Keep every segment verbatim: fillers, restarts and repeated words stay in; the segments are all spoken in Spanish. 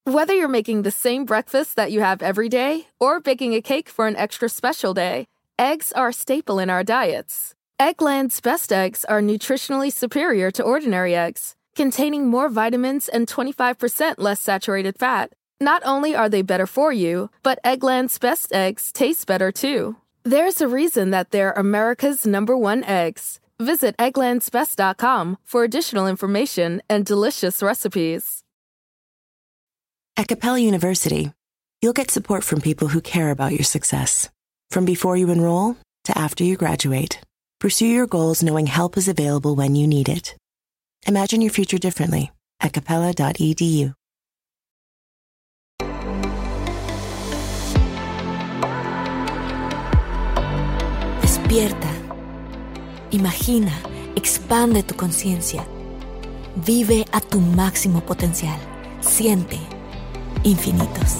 Whether you're making the same breakfast that you have every day or baking a cake for an extra special day, eggs are a staple in our diets. Eggland's best eggs are nutritionally superior to ordinary eggs, containing more vitamins and twenty-five percent less saturated fat. Not only are they better for you, but Eggland's best eggs taste better too. There's a reason that they're America's number one eggs. Visit egglands best dot com for additional information and delicious recipes. At Capella University, you'll get support from people who care about your success. From before you enroll to after you graduate, pursue your goals knowing help is available when you need it. Imagine your future differently at capella dot e d u. Despierta. Imagina, expande tu conciencia. Vive a tu máximo potencial. Siente infinitos.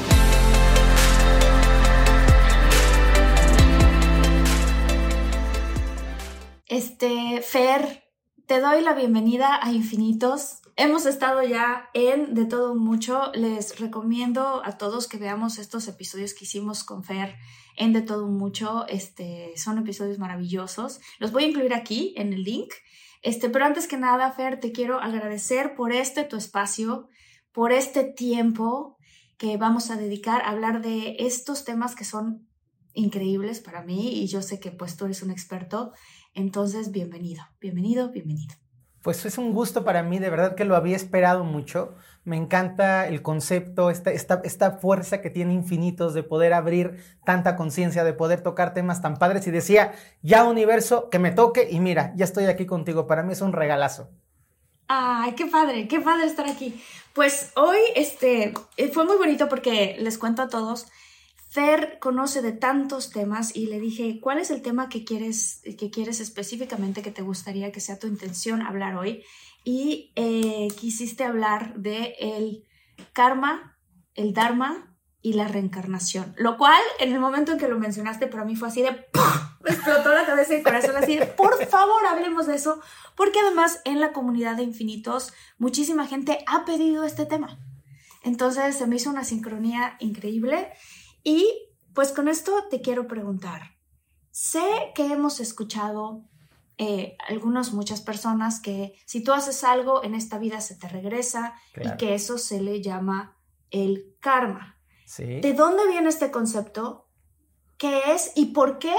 Este, Fer, te doy la bienvenida a Infinitos. Hemos estado ya en De Todo Mucho. Les recomiendo a todos que veamos estos episodios que hicimos con Fer en De Todo Mucho. Este, son episodios maravillosos. Los voy a incluir aquí en el link. Este, pero antes que nada, Fer, te quiero agradecer por este tu espacio, por este tiempo que vamos a dedicar a hablar de estos temas que son increíbles para mí y yo sé que pues tú eres un experto. Entonces, bienvenido, bienvenido, bienvenido. Pues es un gusto para mí, de verdad que lo había esperado mucho. Me encanta el concepto, esta, esta, esta fuerza que tiene Infinitos de poder abrir tanta conciencia, de poder tocar temas tan padres. Y decía, ya universo, que me toque y mira, ya estoy aquí contigo. Para mí es un regalazo. Ay, qué padre, qué padre estar aquí. Pues hoy este, fue muy bonito porque les cuento a todos, Fer conoce de tantos temas y le dije, ¿cuál es el tema que quieres, que quieres específicamente, que te gustaría que sea tu intención hablar hoy? Y eh, quisiste hablar de el karma, el dharma y la reencarnación. Lo cual, en el momento en que lo mencionaste, para mí fue así de ¡pum! Me explotó la cabeza y el corazón así de por favor, hablemos de eso. Porque además, en la comunidad de Infinitos, muchísima gente ha pedido este tema. Entonces, se me hizo una sincronía increíble. Y pues con esto te quiero preguntar, sé que hemos escuchado eh, algunas, muchas personas que si tú haces algo en esta vida se te regresa, claro, y que eso se le llama el karma. Sí. ¿De dónde viene este concepto? ¿Qué es? ¿Y por qué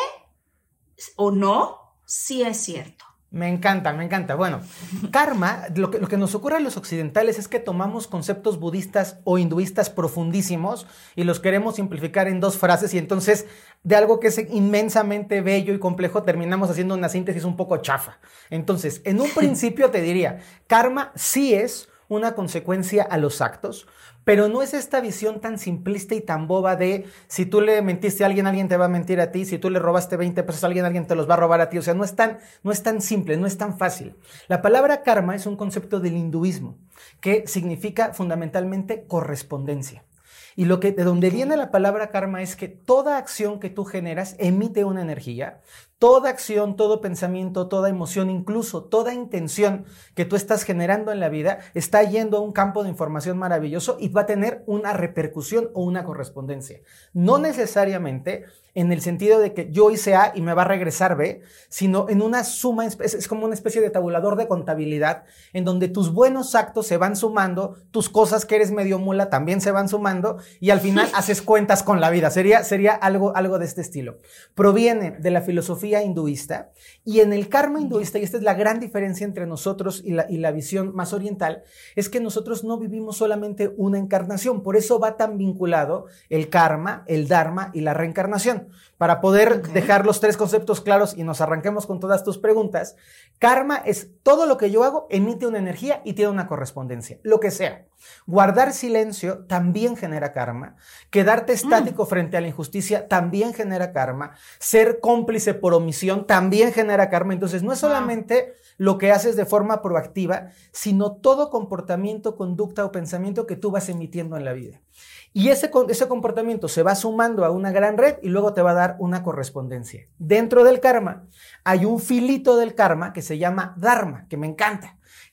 o no? Sí es cierto. Me encanta, me encanta. Bueno, karma, lo que, lo que nos ocurre a los occidentales es que tomamos conceptos budistas o hinduistas profundísimos y los queremos simplificar en dos frases y entonces de algo que es inmensamente bello y complejo terminamos haciendo una síntesis un poco chafa. Entonces, en un principio te diría, karma sí es una consecuencia a los actos, pero no es esta visión tan simplista y tan boba de si tú le mentiste a alguien, alguien te va a mentir a ti, si tú le robaste veinte pesos a alguien, alguien te los va a robar a ti. O sea, no es tan, no es tan simple, no es tan fácil. La palabra karma es un concepto del hinduismo que significa fundamentalmente correspondencia. Y lo que, de donde viene la palabra karma es que toda acción que tú generas emite una energía. Toda acción, todo pensamiento, toda emoción, incluso toda intención que tú estás generando en la vida está yendo a un campo de información maravilloso y va a tener una repercusión o una correspondencia. No necesariamente en el sentido de que yo hice A y me va a regresar B, sino en una suma, es como una especie de tabulador de contabilidad en donde tus buenos actos se van sumando, tus cosas que eres medio mula también se van sumando y al final haces cuentas con la vida. Sería, sería algo, algo de este estilo. Proviene de la filosofía hinduista y en el karma hinduista, y esta es la gran diferencia entre nosotros y la, y la visión más oriental, es que nosotros no vivimos solamente una encarnación, por eso va tan vinculado el karma, el dharma y la reencarnación. Para poder okay. dejar los tres conceptos claros y nos arranquemos con todas tus preguntas, karma es todo lo que yo hago, emite una energía y tiene una correspondencia, lo que sea. Guardar silencio también genera karma. Quedarte estático mm. frente a la injusticia también genera karma. Ser cómplice por omisión también genera karma. Entonces no es solamente ah. lo que haces de forma proactiva, sino todo comportamiento, conducta o pensamiento que tú vas emitiendo en la vida. Y ese, ese comportamiento se va sumando a una gran red y luego te va a dar una correspondencia. Dentro del karma hay un filito del karma que se llama dharma, que me encanta,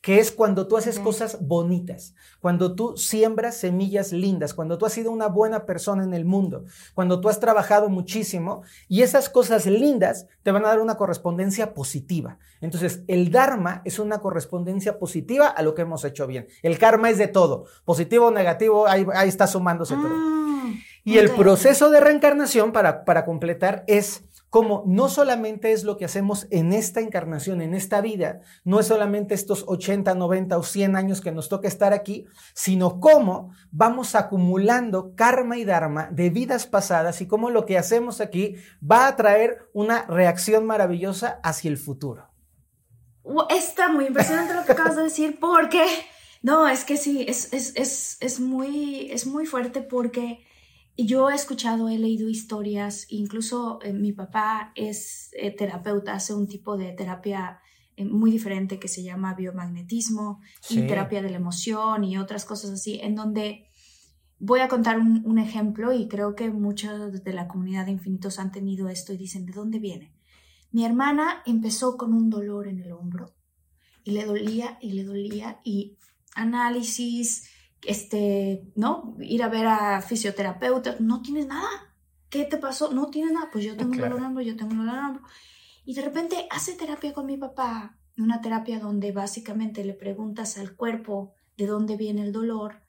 que es cuando tú haces Ok. cosas bonitas, cuando tú siembras semillas lindas, cuando tú has sido una buena persona en el mundo, cuando tú has trabajado muchísimo y esas cosas lindas te van a dar una correspondencia positiva. Entonces, el Dharma es una correspondencia positiva a lo que hemos hecho bien. El karma es de todo, positivo o negativo, ahí, ahí está sumándose todo. Mm, Y el ok. proceso de reencarnación, para, para completar, es como no solamente es lo que hacemos en esta encarnación, en esta vida, no es solamente estos ochenta, noventa o cien años que nos toca estar aquí, sino cómo vamos acumulando karma y dharma de vidas pasadas y cómo lo que hacemos aquí va a traer una reacción maravillosa hacia el futuro. Wow, está muy impresionante lo que acabas de decir porque, no, es que sí, es, es, es, es, muy, es muy fuerte porque yo he escuchado, he leído historias, incluso eh, mi papá es eh, terapeuta, hace un tipo de terapia eh, muy diferente que se llama biomagnetismo Sí. y terapia de la emoción y otras cosas así, en donde voy a contar un, un ejemplo y creo que muchos de la comunidad de Infinitos han tenido esto y dicen, ¿de dónde viene? Mi hermana empezó con un dolor en el hombro y le dolía y le dolía y análisis, este, ¿no? Ir a ver a fisioterapeuta, no tienes nada. ¿Qué te pasó? No tienes nada. Pues yo tengo Claro. un dolor en el hombro, yo tengo un dolor en el hombro. Y de repente hace terapia con mi papá, una terapia donde básicamente le preguntas al cuerpo de dónde viene el dolor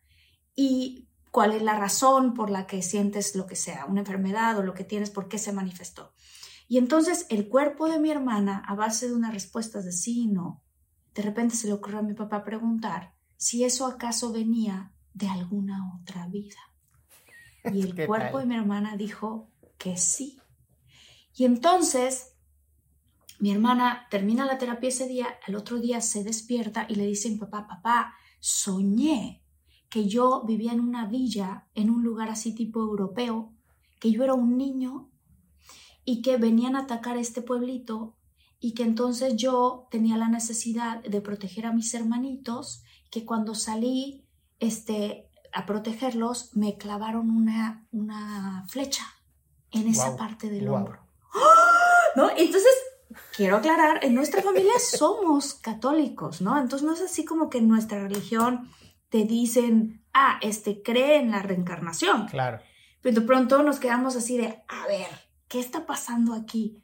y cuál es la razón por la que sientes lo que sea, una enfermedad o lo que tienes, por qué se manifestó. Y entonces el cuerpo de mi hermana, a base de unas respuestas de sí y no, de repente se le ocurrió a mi papá preguntar si eso acaso venía de alguna otra vida. Y el ¿Qué cuerpo tal? de mi hermana dijo que sí. Y entonces mi hermana termina la terapia ese día, al otro día se despierta y le dice a mi papá, papá, soñé que yo vivía en una villa, en un lugar así tipo europeo, que yo era un niño y que venían a atacar a este pueblito y que entonces yo tenía la necesidad de proteger a mis hermanitos, que cuando salí este, a protegerlos me clavaron una, una flecha en esa Wow, parte del wow. hombro. ¿No? Entonces, quiero aclarar, en nuestra familia somos católicos, ¿no? Entonces no es así como que en nuestra religión te dicen, ah, este cree en la reencarnación. Claro. Pero de pronto nos quedamos así de, a ver, ¿qué está pasando aquí?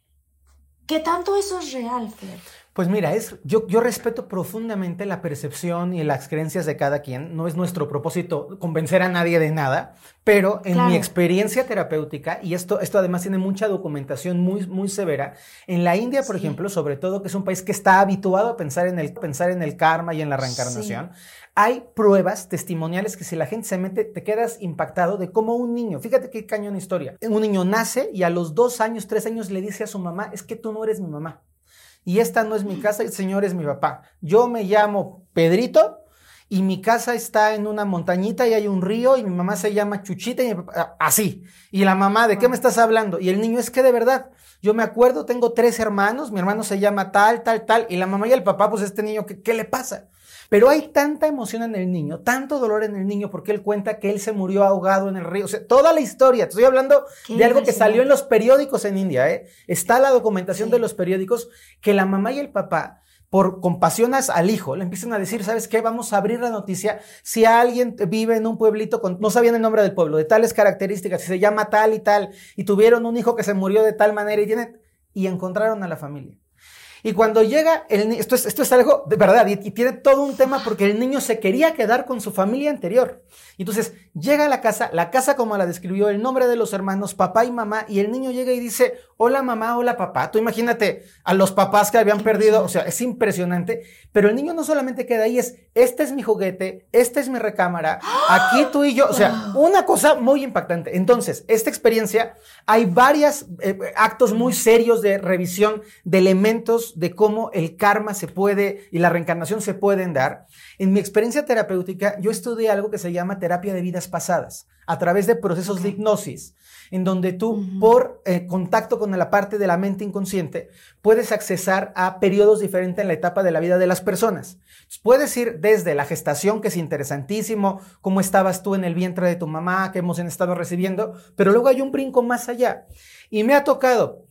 ¿Qué tanto eso es real, Fer? Pues mira, es, yo, yo respeto profundamente la percepción y las creencias de cada quien. No es nuestro propósito convencer a nadie de nada, pero en Claro. mi experiencia terapéutica, y esto, esto además tiene mucha documentación muy, muy severa, en la India, por Sí. ejemplo, sobre todo, que es un país que está habituado a pensar en el, pensar en el karma y en la reencarnación, hay pruebas testimoniales que si la gente se mete, te quedas impactado de cómo un niño, fíjate qué cañón historia, un niño nace y a los dos años, tres años le dice a su mamá, es que tú no eres mi mamá. Y esta no es mi casa, el señor es mi papá. Yo me llamo Pedrito y mi casa está en una montañita y hay un río y mi mamá se llama Chuchita y mi papá, así. Y la mamá, ¿de qué me estás hablando? Y el niño, es que de verdad, yo me acuerdo, tengo tres hermanos, mi hermano se llama tal, tal, tal, y la mamá y el papá, pues este niño, ¿qué, qué le pasa? Pero hay tanta emoción en el niño, tanto dolor en el niño, porque él cuenta que él se murió ahogado en el río. O sea, toda la historia. Te estoy hablando Qué de algo que impresionante. salió en los periódicos en India, ¿eh? Está la documentación Sí. de los periódicos que la mamá y el papá, por compasión al hijo, le empiezan a decir, ¿sabes qué? Vamos a abrir la noticia. Si alguien vive en un pueblito, con, no sabían el nombre del pueblo, de tales características, si se llama tal y tal, y tuvieron un hijo que se murió de tal manera y tienen, y encontraron a la familia. Y cuando llega, el, esto, es, esto es algo de verdad, y, y tiene todo un tema porque el niño se quería quedar con su familia anterior. Y entonces llega a la casa, la casa como la describió, el nombre de los hermanos, papá y mamá, y el niño llega y dice, hola mamá, hola papá. Tú imagínate a los papás que habían perdido, o sea, es impresionante, pero el niño no solamente queda ahí, es, este es mi juguete, esta es mi recámara, aquí tú y yo, o sea, una cosa muy impactante. Entonces, esta experiencia, hay varios eh, actos muy serios de revisión de elementos de cómo el karma se puede y la reencarnación se pueden dar. En mi experiencia terapéutica, yo estudié algo que se llama terapia de vidas pasadas, a través de procesos de hipnosis, en donde tú, Ujú. por eh, contacto con la parte de la mente inconsciente, puedes accesar a periodos diferentes en la etapa de la vida de las personas. Entonces, puedes ir desde la gestación, que es interesantísimo, cómo estabas tú en el vientre de tu mamá, qué hemos estado recibiendo, pero luego hay un brinco más allá. Y me ha tocado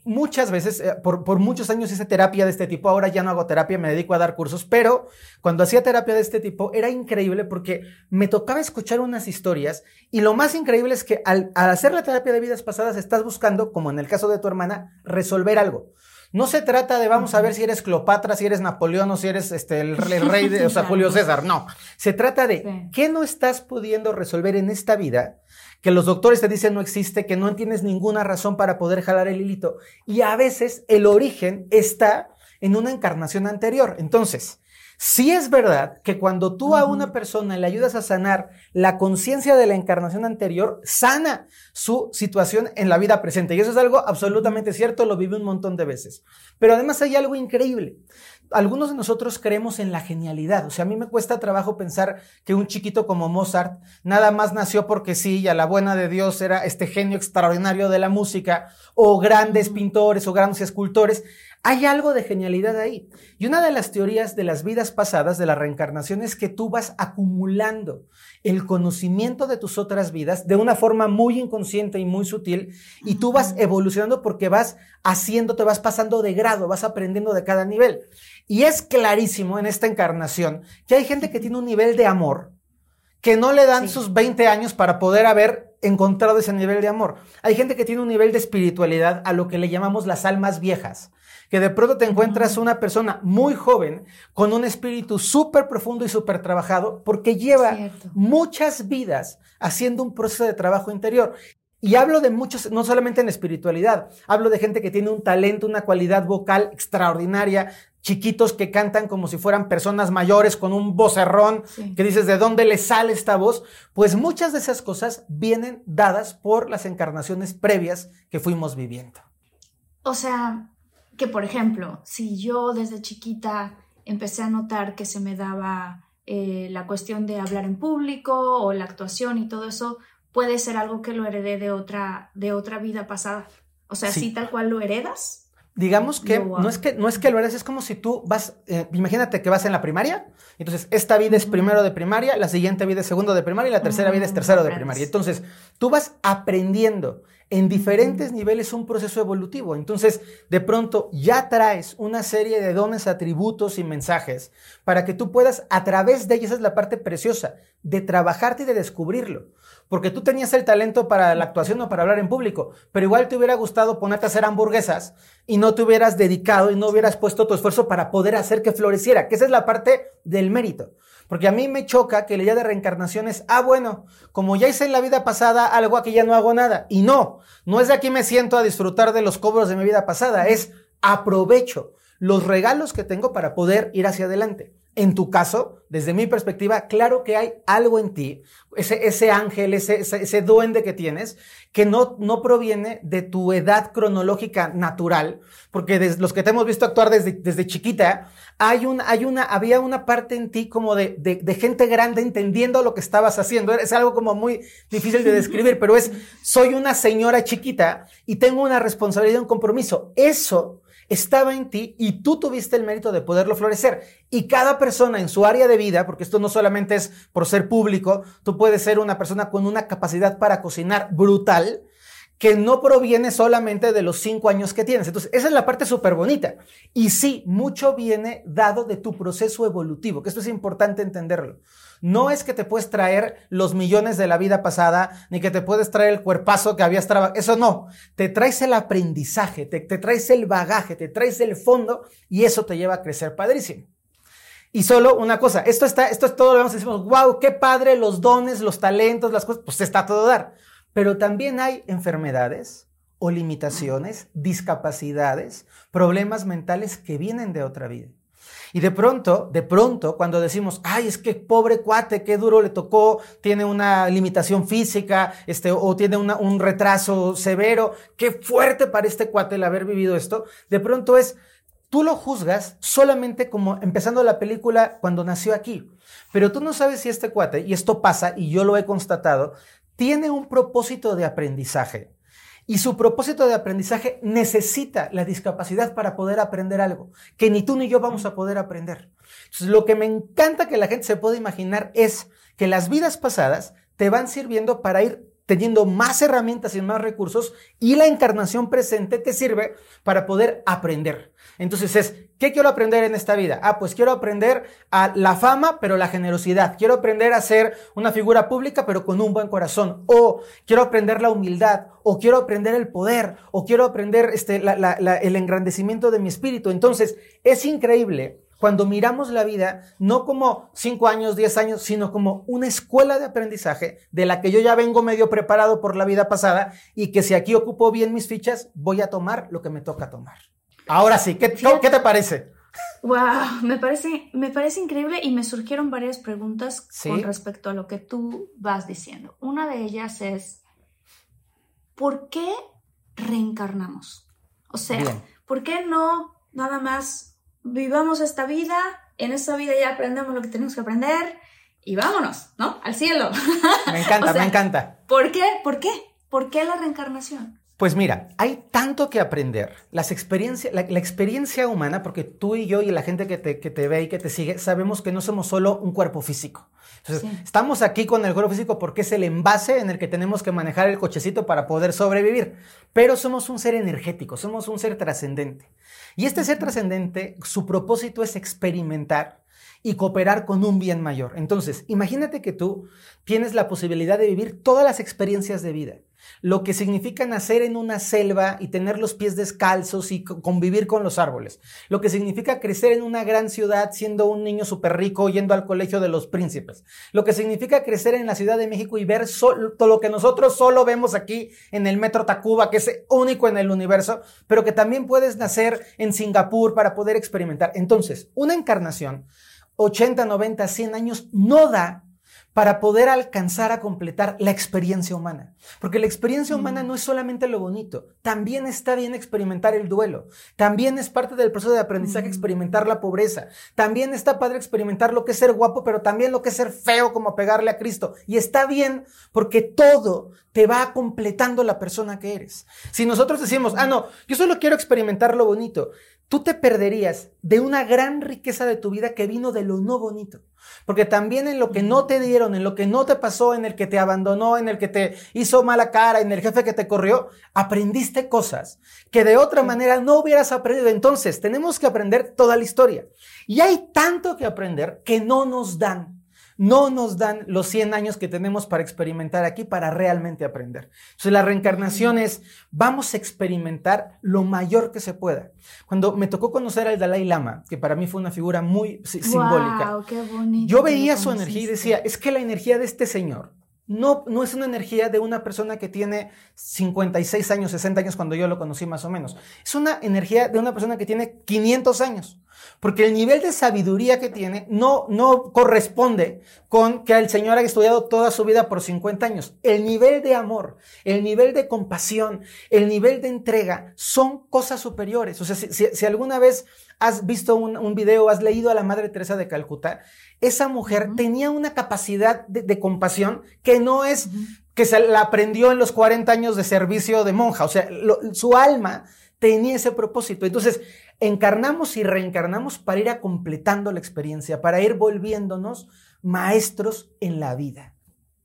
muchas veces, eh, por, por muchos años hice terapia de este tipo, ahora ya no hago terapia, me dedico a dar cursos, pero cuando hacía terapia de este tipo era increíble porque me tocaba escuchar unas historias y lo más increíble es que al, al hacer la terapia de vidas pasadas estás buscando, como en el caso de tu hermana, resolver algo. No se trata de vamos a ver si eres Cleopatra, si eres Napoleón o si eres este, el, el rey de, o sea, Julio César. No, se trata de sí. ¿Qué no estás pudiendo resolver en esta vida? Que los doctores te dicen no existe, que no tienes ninguna razón para poder jalar el hilito. Y a veces el origen está en una encarnación anterior. Entonces, sí es verdad que cuando tú uh-huh. a una persona le ayudas a sanar la conciencia de la encarnación anterior, sana su situación en la vida presente. Y eso es algo absolutamente cierto, lo viví un montón de veces. Pero además hay algo increíble. Algunos de nosotros creemos en la genialidad. O sea, a mí me cuesta trabajo pensar que un chiquito como Mozart nada más nació porque sí y a la buena de Dios era este genio extraordinario de la música, o grandes pintores o grandes escultores. Hay algo de genialidad ahí. Y una de las teorías de las vidas pasadas, de la reencarnación, es que tú vas acumulando el conocimiento de tus otras vidas de una forma muy inconsciente y muy sutil, y tú vas evolucionando porque vas haciendo, te vas pasando de grado, vas aprendiendo de cada nivel. Y es clarísimo en esta encarnación que hay gente que tiene un nivel de amor que no le dan sí. sus veinte años para poder haber encontrado ese nivel de amor. Hay gente que tiene un nivel de espiritualidad a lo que le llamamos las almas viejas, que de pronto te encuentras una persona muy joven con un espíritu súper profundo y súper trabajado porque lleva Cierto. muchas vidas haciendo un proceso de trabajo interior. Y hablo de muchos, no solamente en espiritualidad, hablo de gente que tiene un talento, una cualidad vocal extraordinaria, chiquitos que cantan como si fueran personas mayores con un vocerrón, sí. que dices, ¿de dónde le sale esta voz? Pues muchas de esas cosas vienen dadas por las encarnaciones previas que fuimos viviendo. O sea, que por ejemplo, si yo desde chiquita empecé a notar que se me daba eh, la cuestión de hablar en público o la actuación y todo eso, puede ser algo que lo heredé de otra, de otra vida pasada. O sea, sí, ¿sí tal cual lo heredas? Digamos que no, no es que no es que lo heredes, es como si tú vas, eh, imagínate que vas en la primaria, entonces esta vida es primero de primaria, la siguiente vida es segundo de primaria y la tercera vida es tercero de primaria. Entonces, tú vas aprendiendo en diferentes niveles un proceso evolutivo. Entonces, de pronto ya traes una serie de dones, atributos y mensajes para que tú puedas, a través de ellos, esa es la parte preciosa, de trabajarte y de descubrirlo. Porque tú tenías el talento para la actuación o para hablar en público, pero igual te hubiera gustado ponerte a hacer hamburguesas y no te hubieras dedicado y no hubieras puesto tu esfuerzo para poder hacer que floreciera, que esa es la parte del mérito. Porque a mí me choca que la idea de reencarnación es, ah, bueno, como ya hice en la vida pasada algo, aquí ya no hago nada. Y no, no es de aquí me siento a disfrutar de los cobros de mi vida pasada, es aprovecho los regalos que tengo para poder ir hacia adelante. En tu caso, desde mi perspectiva, claro que hay algo en ti, ese, ese ángel, ese, ese, ese duende que tienes, que no, no proviene de tu edad cronológica natural, porque desde los que te hemos visto actuar desde, desde chiquita, hay un, hay una, había una parte en ti como de, de, de gente grande entendiendo lo que estabas haciendo. Es algo como muy difícil de describir, pero es, soy una señora chiquita y tengo una responsabilidad y un compromiso. Eso estaba en ti y tú tuviste el mérito de poderlo florecer. Y cada persona en su área de vida, porque esto no solamente es por ser público, tú puedes ser una persona con una capacidad para cocinar brutal, que no proviene solamente de los cinco años que tienes. Entonces, esa es la parte súper bonita. Y sí, mucho viene dado de tu proceso evolutivo, que esto es importante entenderlo. No es que te puedes traer los millones de la vida pasada, ni que te puedes traer el cuerpazo que habías trabajado. Eso no. Te traes el aprendizaje, te, te traes el bagaje, te traes el fondo, y eso te lleva a crecer padrísimo. Y solo una cosa, esto está, esto es todo lo que vemos, decimos, wow, qué padre, los dones, los talentos, las cosas, pues está todo dar. Pero también hay enfermedades o limitaciones, discapacidades, problemas mentales que vienen de otra vida. Y de pronto, de pronto, cuando decimos, ay, es que pobre cuate, qué duro le tocó, tiene una limitación física, este, o tiene una, un retraso severo, qué fuerte para este cuate el haber vivido esto, de pronto es, tú lo juzgas solamente como empezando la película cuando nació aquí. Pero tú no sabes si este cuate, y esto pasa, y yo lo he constatado, tiene un propósito de aprendizaje. Y su propósito de aprendizaje necesita la discapacidad para poder aprender algo que ni tú ni yo vamos a poder aprender. Entonces, lo que me encanta que la gente se pueda imaginar es que las vidas pasadas te van sirviendo para ir teniendo más herramientas y más recursos, y la encarnación presente te sirve para poder aprender. Entonces es, ¿qué quiero aprender en esta vida? Ah, pues quiero aprender a la fama, pero la generosidad. Quiero aprender a ser una figura pública, pero con un buen corazón. O quiero aprender la humildad, o quiero aprender el poder, o quiero aprender este, la, la, la, el engrandecimiento de mi espíritu. Entonces, es increíble cuando miramos la vida no como cinco años, diez años, sino como una escuela de aprendizaje de la que yo ya vengo medio preparado por la vida pasada y que si aquí ocupo bien mis fichas, voy a tomar lo que me toca tomar. Ahora sí, ¿qué, ¿qué te parece? Wow, me parece, me parece increíble y me surgieron varias preguntas ¿Sí? con respecto a lo que tú vas diciendo. Una de ellas es, ¿por qué reencarnamos? O sea, Bien. ¿por qué no nada más vivamos esta vida, en esta vida ya aprendemos lo que tenemos que aprender y vámonos, ¿no? Al cielo. Me encanta, O sea, me encanta. ¿Por qué? ¿Por qué? ¿Por qué la reencarnación? Pues mira, hay tanto que aprender. Las experiencias, la, la experiencia humana, porque tú y yo y la gente que te, que te ve y que te sigue, sabemos que no somos solo un cuerpo físico. Entonces, sí. Estamos aquí con el cuerpo físico porque es el envase en el que tenemos que manejar el cochecito para poder sobrevivir. Pero somos un ser energético, somos un ser trascendente. Y este ser trascendente, su propósito es experimentar y cooperar con un bien mayor. Entonces, imagínate que tú tienes la posibilidad de vivir todas las experiencias de vida. Lo que significa nacer en una selva y tener los pies descalzos y convivir con los árboles. Lo que significa crecer en una gran ciudad siendo un niño súper rico yendo al colegio de los príncipes. Lo que significa crecer en la Ciudad de México y ver solo, todo lo que nosotros solo vemos aquí en el Metro Tacuba, que es único en el universo, pero que también puedes nacer en Singapur para poder experimentar. Entonces, una encarnación, ochenta, noventa, cien años, no da para poder alcanzar a completar la experiencia humana. Porque la experiencia humana no es solamente lo bonito, también está bien experimentar el duelo, también es parte del proceso de aprendizaje experimentar la pobreza, también está padre experimentar lo que es ser guapo, pero también lo que es ser feo como pegarle a Cristo. Y está bien porque todo te va completando la persona que eres. Si nosotros decimos, ah, no, yo solo quiero experimentar lo bonito, tú te perderías de una gran riqueza de tu vida que vino de lo no bonito. Porque también en lo que no te dieron, en lo que no te pasó, en el que te abandonó, en el que te hizo mala cara, en el jefe que te corrió, aprendiste cosas que de otra manera no hubieras aprendido. Entonces, tenemos que aprender toda la historia. Y hay tanto que aprender que no nos dan. No nos dan los cien años que tenemos para experimentar aquí para realmente aprender. Entonces la reencarnación es, vamos a experimentar lo mayor que se pueda. Cuando me tocó conocer al Dalai Lama, que para mí fue una figura muy sí, wow, simbólica, qué bonito, yo veía su energía y decía, es que la energía de este señor no, no es una energía de una persona que tiene cincuenta y seis años, sesenta años cuando yo lo conocí más o menos. Es una energía de una persona que tiene quinientos años. Porque el nivel de sabiduría que tiene no, no corresponde con que el Señor haya estudiado toda su vida por cincuenta años. El nivel de amor, el nivel de compasión, el nivel de entrega son cosas superiores. O sea, si, si, si alguna vez has visto un, un video, has leído a la Madre Teresa de Calcuta, esa mujer uh-huh. tenía una capacidad de, de compasión que no es uh-huh. que se la aprendió en los cuarenta años de servicio de monja. O sea, lo, su alma tenía ese propósito. Entonces, encarnamos y reencarnamos para ir a completando la experiencia, para ir volviéndonos maestros en la vida.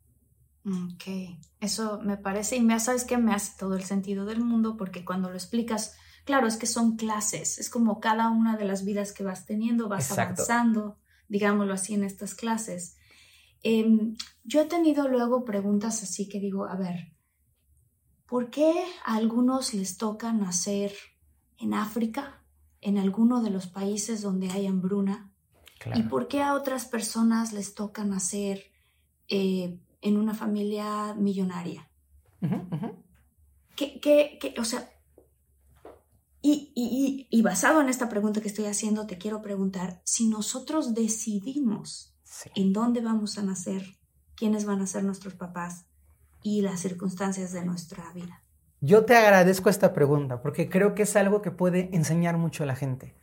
Ok, eso me parece, y me sabes que me hace todo el sentido del mundo, porque cuando lo explicas, claro, es que son clases, es como cada una de las vidas que vas teniendo, vas Exacto. avanzando, digámoslo así, en estas clases. Eh, yo he tenido luego preguntas así que digo, a ver, ¿por qué a algunos les toca nacer en África, en alguno de los países donde hay hambruna? Claro. ¿Y por qué a otras personas les toca nacer eh, en una familia millonaria? Uh-huh, uh-huh. ¿Qué, qué, qué, o sea, y, y, y basado en esta pregunta que estoy haciendo, te quiero preguntar, si nosotros decidimos sí. en dónde vamos a nacer, quiénes van a ser nuestros papás y las circunstancias de nuestra vida. Yo te agradezco esta pregunta porque creo que es algo que puede enseñar mucho a la gente.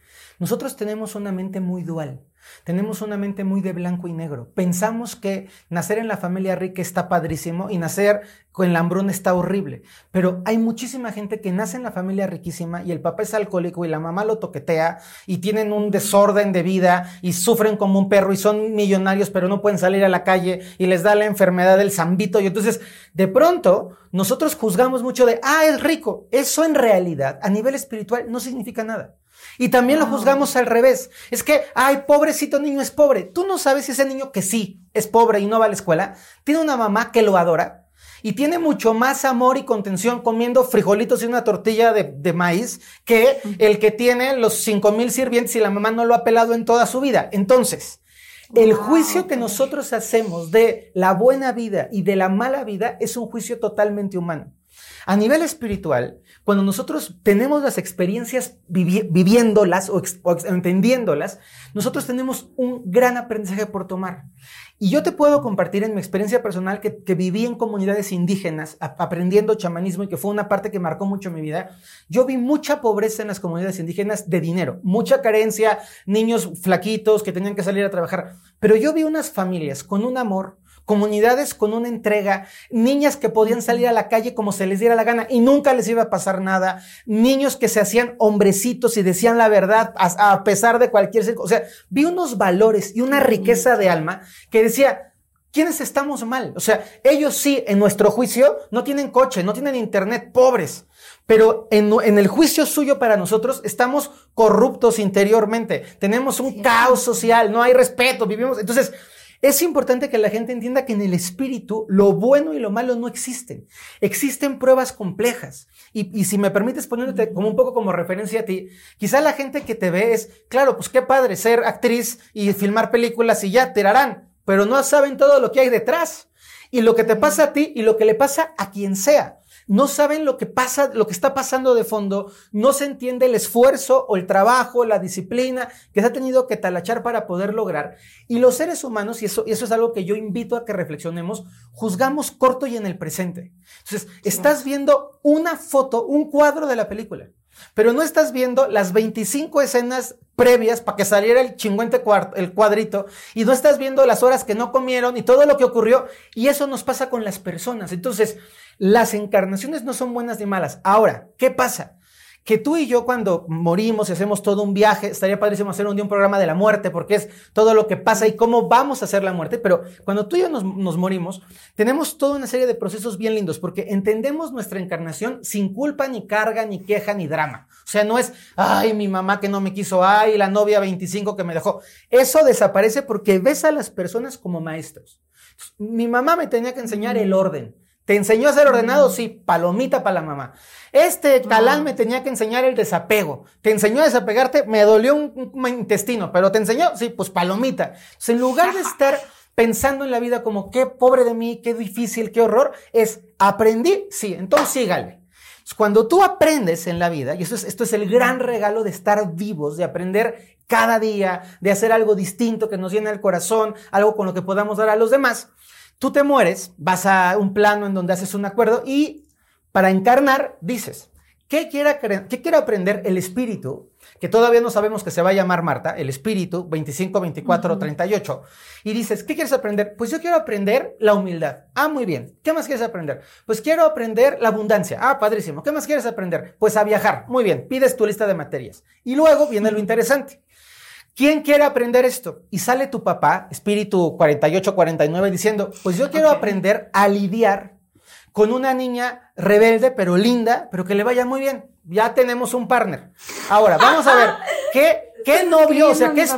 Nosotros tenemos una mente muy dual, tenemos una mente muy de blanco y negro. Pensamos que nacer en la familia rica está padrísimo y nacer con la hambruna está horrible. Pero hay muchísima gente que nace en la familia riquísima y el papá es alcohólico y la mamá lo toquetea y tienen un desorden de vida y sufren como un perro y son millonarios pero no pueden salir a la calle y les da la enfermedad del zambito. Y entonces, de pronto, nosotros juzgamos mucho de, ah, es rico. Eso en realidad, a nivel espiritual, no significa nada. Y también wow. lo juzgamos al revés. Es que, ay, pobrecito niño es pobre. Tú no sabes si ese niño que sí es pobre y no va a la escuela, tiene una mamá que lo adora y tiene mucho más amor y contención comiendo frijolitos y una tortilla de, de maíz que el que tiene los cinco mil sirvientes y la mamá no lo ha pelado en toda su vida. Entonces, el wow, juicio que nosotros hacemos de la buena vida y de la mala vida es un juicio totalmente humano. A nivel espiritual, cuando nosotros tenemos las experiencias vivi- viviéndolas o, ex- o ex- entendiéndolas, nosotros tenemos un gran aprendizaje por tomar. Y yo te puedo compartir en mi experiencia personal que, que viví en comunidades indígenas a- aprendiendo chamanismo y que fue una parte que marcó mucho mi vida. Yo vi mucha pobreza en las comunidades indígenas de dinero, mucha carencia, niños flaquitos que tenían que salir a trabajar. Pero yo vi unas familias con un amor, comunidades con una entrega, niñas que podían salir a la calle como se les diera la gana y nunca les iba a pasar nada, niños que se hacían hombrecitos y decían la verdad a, a pesar de cualquier... O sea, vi unos valores y una riqueza de alma que decía, ¿quiénes estamos mal? O sea, ellos sí, en nuestro juicio, no tienen coche, no tienen internet, pobres. Pero en, en el juicio suyo para nosotros estamos corruptos interiormente, tenemos un caos social, no hay respeto, vivimos... Entonces... Es importante que la gente entienda que en el espíritu lo bueno y lo malo no existen. Existen pruebas complejas. Y, y si me permites ponerte como un poco como referencia a ti, quizá la gente que te ve es, claro, pues qué padre ser actriz y filmar películas y ya, tirarán, pero no saben todo lo que hay detrás. Y lo que te pasa a ti y lo que le pasa a quien sea. No saben lo que pasa, lo que está pasando de fondo, no se entiende el esfuerzo o el trabajo, la disciplina que se ha tenido que talachar para poder lograr. Y los seres humanos, y eso, y eso es algo que yo invito a que reflexionemos, juzgamos corto y en el presente. Entonces, estás viendo una foto, un cuadro de la película, pero no estás viendo las veinticinco escenas previas para que saliera el chingüente cuart- el cuadrito, y no estás viendo las horas que no comieron y todo lo que ocurrió, y eso nos pasa con las personas. Entonces, las encarnaciones no son buenas ni malas. Ahora, ¿qué pasa? Que tú y yo cuando morimos y hacemos todo un viaje, estaría padrísimo hacer un día un programa de la muerte, porque es todo lo que pasa y cómo vamos a hacer la muerte, pero cuando tú y yo nos, nos morimos, tenemos toda una serie de procesos bien lindos, porque entendemos nuestra encarnación sin culpa, ni carga, ni queja, ni drama. O sea, no es, ay, mi mamá que no me quiso, ay, la novia veinticinco que me dejó. Eso desaparece porque ves a las personas como maestros. Mi mamá me tenía que enseñar el orden. ¿Te enseñó a ser ordenado? Sí, palomita para la mamá. Este talán me tenía que enseñar el desapego. ¿Te enseñó a desapegarte? Me dolió un, un intestino, pero ¿te enseñó? Sí, pues palomita. Entonces, en lugar de estar pensando en la vida como qué pobre de mí, qué difícil, qué horror, es aprendí, sí, entonces sígale. Cuando tú aprendes en la vida, y esto es, esto es el gran regalo de estar vivos, de aprender cada día, de hacer algo distinto que nos llene el corazón, algo con lo que podamos dar a los demás. Tú te mueres, vas a un plano en donde haces un acuerdo y para encarnar dices, ¿qué quiere, qué quiere aprender el espíritu? Que todavía no sabemos que se va a llamar Marta, el espíritu, veinticinco, veinticuatro, uh-huh. treinta y ocho. Y dices, ¿qué quieres aprender? Pues yo quiero aprender la humildad. Ah, muy bien. ¿Qué más quieres aprender? Pues quiero aprender la abundancia. Ah, padrísimo. ¿Qué más quieres aprender? Pues a viajar. Muy bien. Pides tu lista de materias. Y luego viene lo interesante. ¿Quién quiere aprender esto? Y sale tu papá, espíritu cuarenta y ocho, cuarenta y nueve, diciendo, pues yo quiero okay. aprender a lidiar con una niña rebelde, pero linda, pero que le vaya muy bien. Ya tenemos un partner. Ahora, vamos a ver, ¿qué, qué novio, o sea, qué,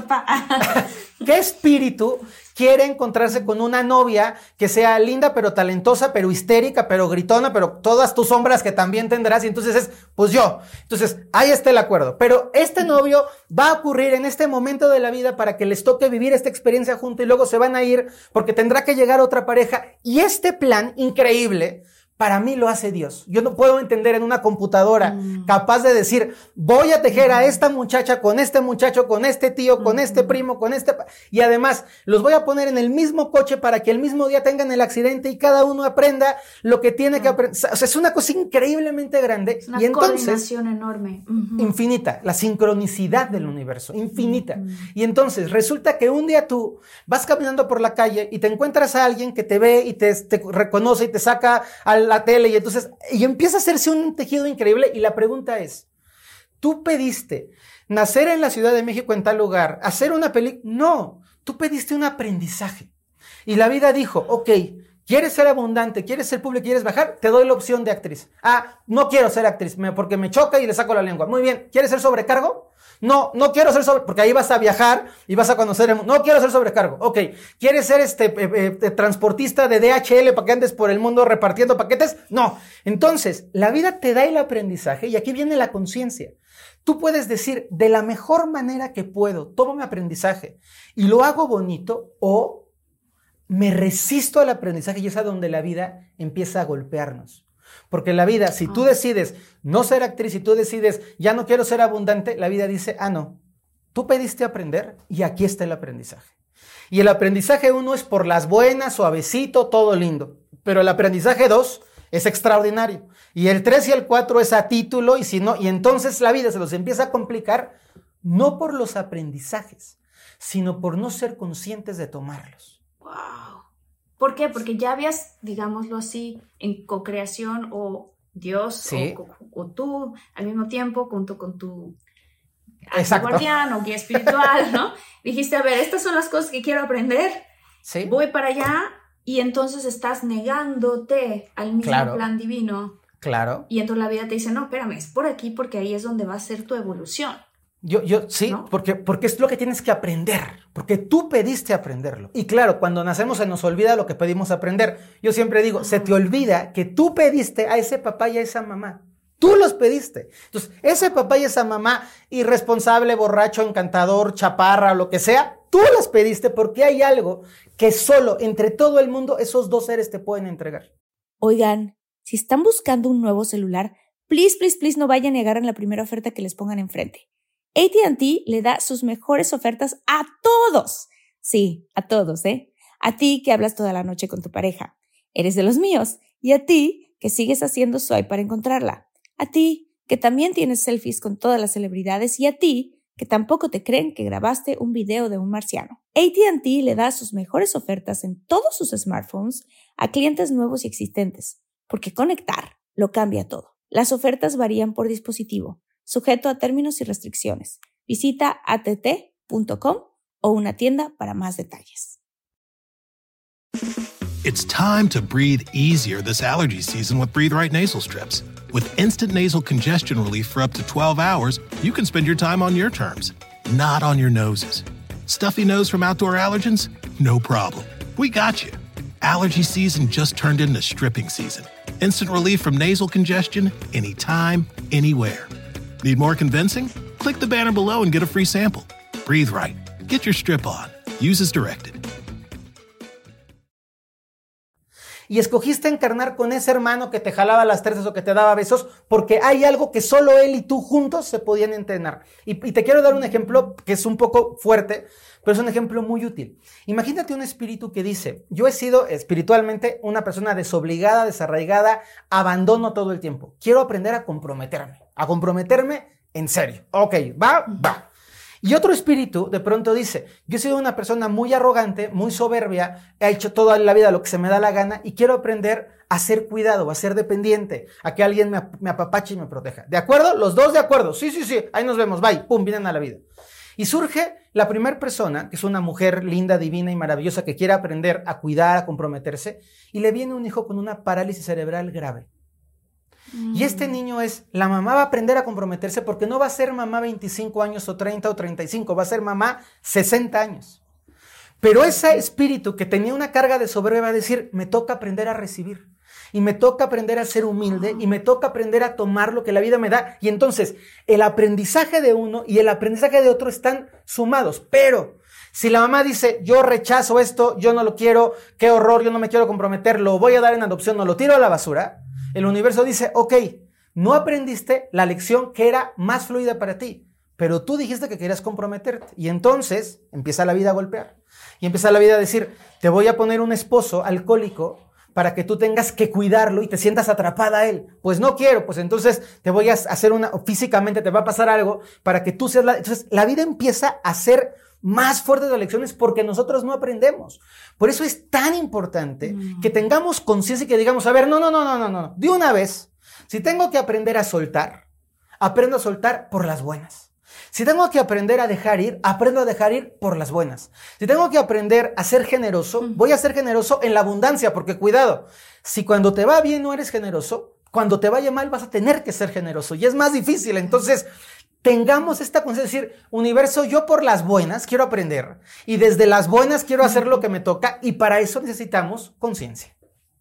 qué espíritu quiere encontrarse con una novia que sea linda, pero talentosa, pero histérica, pero gritona, pero todas tus sombras que también tendrás? Y entonces es, pues yo. Entonces, ahí está el acuerdo. Pero este novio va a ocurrir en este momento de la vida para que les toque vivir esta experiencia juntos y luego se van a ir porque tendrá que llegar otra pareja. Y este plan increíble para mí lo hace Dios. Yo no puedo entender en una computadora Mm. capaz de decir, voy a tejer a esta muchacha con este muchacho, con este tío, con Mm. este primo, con este... pa- Y además, los voy a poner en el mismo coche para que el mismo día tengan el accidente y cada uno aprenda lo que tiene que aprender. O sea, es una cosa increíblemente grande. Es una Y entonces, coordinación enorme. Ujú. infinita, la sincronicidad del universo, infinita. Ujú. Y entonces resulta que un día tú vas caminando por la calle y te encuentras a alguien que te ve y te, te reconoce y te saca a la tele y entonces y empieza a hacerse un tejido increíble y la pregunta es, ¿tú pediste nacer en la Ciudad de México en tal lugar, hacer una película? No, tú pediste un aprendizaje y la vida dijo, ok, ¿quieres ser abundante? ¿Quieres ser público? ¿Quieres bajar? Te doy la opción de actriz. Ah, no quiero ser actriz me, porque me choca y le saco la lengua. Muy bien, ¿quieres ser sobrecargo? No, no quiero ser sobre, porque ahí vas a viajar y vas a conocer, el, no quiero ser sobrecargo. Ok, ¿quieres ser este eh, eh, transportista de D H L para que andes por el mundo repartiendo paquetes? No. Entonces, la vida te da el aprendizaje y aquí viene la conciencia. Tú puedes decir, de la mejor manera que puedo, tomo mi aprendizaje y lo hago bonito o me resisto al aprendizaje y es a donde la vida empieza a golpearnos. Porque la vida, si tú decides no ser actriz, si tú decides ya no quiero ser abundante, la vida dice, ah, no, tú pediste aprender y aquí está el aprendizaje. Y el aprendizaje uno es por las buenas, suavecito, todo lindo. Pero el aprendizaje dos es extraordinario. Y el tres y el cuatro es a título y si no, y entonces la vida se los empieza a complicar, no por los aprendizajes, sino por no ser conscientes de tomarlos. Wow. ¿Por qué? Porque ya habías, digámoslo así, en co-creación o Dios Sí. o, o tú al mismo tiempo junto con tu Exacto. guardián o guía espiritual, ¿no? Dijiste, a ver, estas son las cosas que quiero aprender, ¿Sí? voy para allá y entonces estás negándote al mismo Claro. plan divino Claro. y entonces la vida te dice, no, espérame, es por aquí porque ahí es donde va a ser tu evolución. Yo, yo, sí, ¿No? porque, porque es lo que tienes que aprender, porque tú pediste aprenderlo. Y claro, cuando nacemos se nos olvida lo que pedimos aprender. Yo siempre digo, se te olvida que tú pediste a ese papá y a esa mamá. Tú los pediste. Entonces, ese papá y esa mamá, irresponsable, borracho, encantador, chaparra, lo que sea, tú las pediste porque hay algo que solo entre todo el mundo esos dos seres te pueden entregar. Oigan, si están buscando un nuevo celular, please, please, please no vayan a negar en la primera oferta que les pongan enfrente. A T and T le da sus mejores ofertas a todos. Sí, a todos, ¿eh? A ti que hablas toda la noche con tu pareja. Eres de los míos. Y a ti que sigues haciendo swipe para encontrarla. A ti que también tienes selfies con todas las celebridades. Y a ti que tampoco te creen que grabaste un video de un marciano. A T and T le da sus mejores ofertas en todos sus smartphones a clientes nuevos y existentes. Porque conectar lo cambia todo. Las ofertas varían por dispositivo, sujeto a términos y restricciones. Visita a t t punto com o una tienda para más detalles. It's time to breathe easier this allergy season with Breathe Right nasal strips. With instant nasal congestion relief for up to twelve hours, you can spend your time on your terms, not on your noses. Stuffy nose from outdoor allergens? No problem. We got you. Allergy season just turned into stripping season. Instant relief from nasal congestion anytime, anywhere. Need more convincing? Click the banner below and get a free sample. Breathe Right. Get your strip on. Use as directed. Y escogiste encarnar con ese hermano que te jalaba las trenzas o que te daba besos porque hay algo que solo él y tú juntos se podían entrenar. Y, y te quiero dar un ejemplo que es un poco fuerte, pero es un ejemplo muy útil. Imagínate un espíritu que dice, yo he sido espiritualmente una persona desobligada, desarraigada, abandono todo el tiempo. Quiero aprender a comprometerme, a comprometerme en serio. Ok, va, va. Y otro espíritu de pronto dice, yo he sido una persona muy arrogante, muy soberbia, he hecho toda la vida lo que se me da la gana y quiero aprender a ser cuidado, a ser dependiente, a que alguien me, me apapache y me proteja. ¿De acuerdo? Los dos de acuerdo. Sí, sí, sí, ahí nos vemos, bye, pum, vienen a la vida. Y surge la primera persona, que es una mujer linda, divina y maravillosa que quiere aprender a cuidar, a comprometerse, y le viene un hijo con una parálisis cerebral grave. Y este niño es, la mamá va a aprender a comprometerse porque no va a ser mamá veinticinco años o treinta o treinta y cinco, va a ser mamá sesenta años. Pero ese espíritu que tenía una carga de soberbia va a decir, me toca aprender a recibir. Y me toca aprender a ser humilde y me toca aprender a tomar lo que la vida me da. Y entonces el aprendizaje de uno y el aprendizaje de otro están sumados. Pero si la mamá dice, yo rechazo esto, yo no lo quiero, qué horror, yo no me quiero comprometer, lo voy a dar en adopción, no lo tiro a la basura, El universo dice, ok, no aprendiste la lección que era más fluida para ti, pero tú dijiste que querías comprometerte. Y entonces empieza la vida a golpear. Y empieza la vida a decir, te voy a poner un esposo alcohólico para que tú tengas que cuidarlo y te sientas atrapada a él. Pues no quiero, pues entonces te voy a hacer una, físicamente te va a pasar algo para que tú seas la... Entonces la vida empieza a ser más fuertes las lecciones porque nosotros no aprendemos. Por eso es tan importante mm. que tengamos conciencia y que digamos, a ver, no, no, no, no, no, no, de una vez, si tengo que aprender a soltar, aprendo a soltar por las buenas. Si tengo que aprender a dejar ir, aprendo a dejar ir por las buenas. Si tengo que aprender a ser generoso, mm. voy a ser generoso en la abundancia, porque cuidado, si cuando te va bien no eres generoso, cuando te vaya mal vas a tener que ser generoso y es más difícil. Entonces, tengamos esta conciencia de decir, universo, yo por las buenas quiero aprender y desde las buenas quiero hacer lo que me toca y para eso necesitamos conciencia.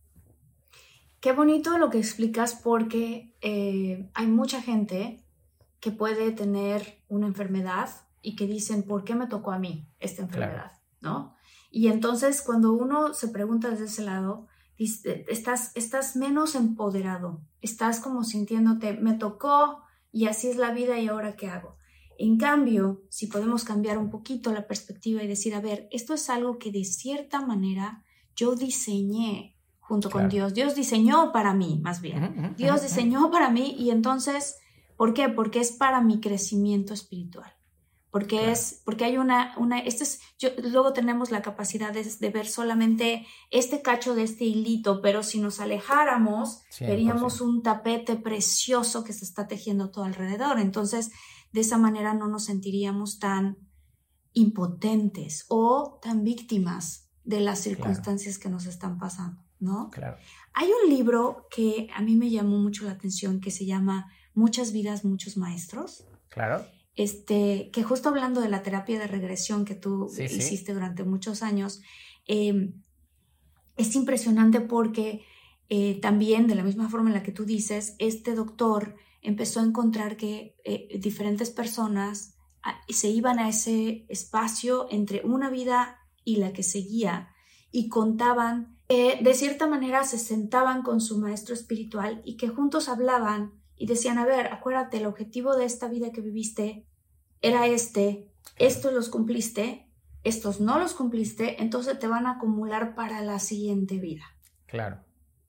Qué bonito lo que explicas porque eh, hay mucha gente que puede tener una enfermedad y que dicen, ¿por qué me tocó a mí esta enfermedad? Claro. ¿No? Y entonces cuando uno se pregunta desde ese lado, estás, estás menos empoderado, estás como sintiéndote, me tocó y así es la vida y ahora ¿qué hago? En cambio, si podemos cambiar un poquito la perspectiva y decir, a ver, esto es algo que de cierta manera yo diseñé junto claro. con Dios. Dios diseñó para mí, más bien. Uh-huh, uh-huh, Dios diseñó uh-huh. para mí y entonces, ¿por qué? Porque es para mi crecimiento espiritual. Porque claro. es, porque hay una, una, este es, yo, luego tenemos la capacidad de, de ver solamente este cacho de este hilito, pero si nos alejáramos, cien por ciento. Veríamos un tapete precioso que se está tejiendo todo alrededor. Entonces, de esa manera no nos sentiríamos tan impotentes o tan víctimas de las circunstancias claro. que nos están pasando, ¿no? Claro. Hay un libro que a mí me llamó mucho la atención que se llama Muchas vidas, muchos maestros. Claro. Este, que justo hablando de la terapia de regresión que tú sí, hiciste sí. durante muchos años, eh, es impresionante porque eh, también de la misma forma en la que tú dices, este doctor empezó a encontrar que eh, diferentes personas a, se iban a ese espacio entre una vida y la que seguía y contaban, eh, de cierta manera se sentaban con su maestro espiritual y que juntos hablaban y decían, a ver, acuérdate, el objetivo de esta vida que viviste era este, estos los cumpliste, estos no los cumpliste, entonces te van a acumular para la siguiente vida. Claro.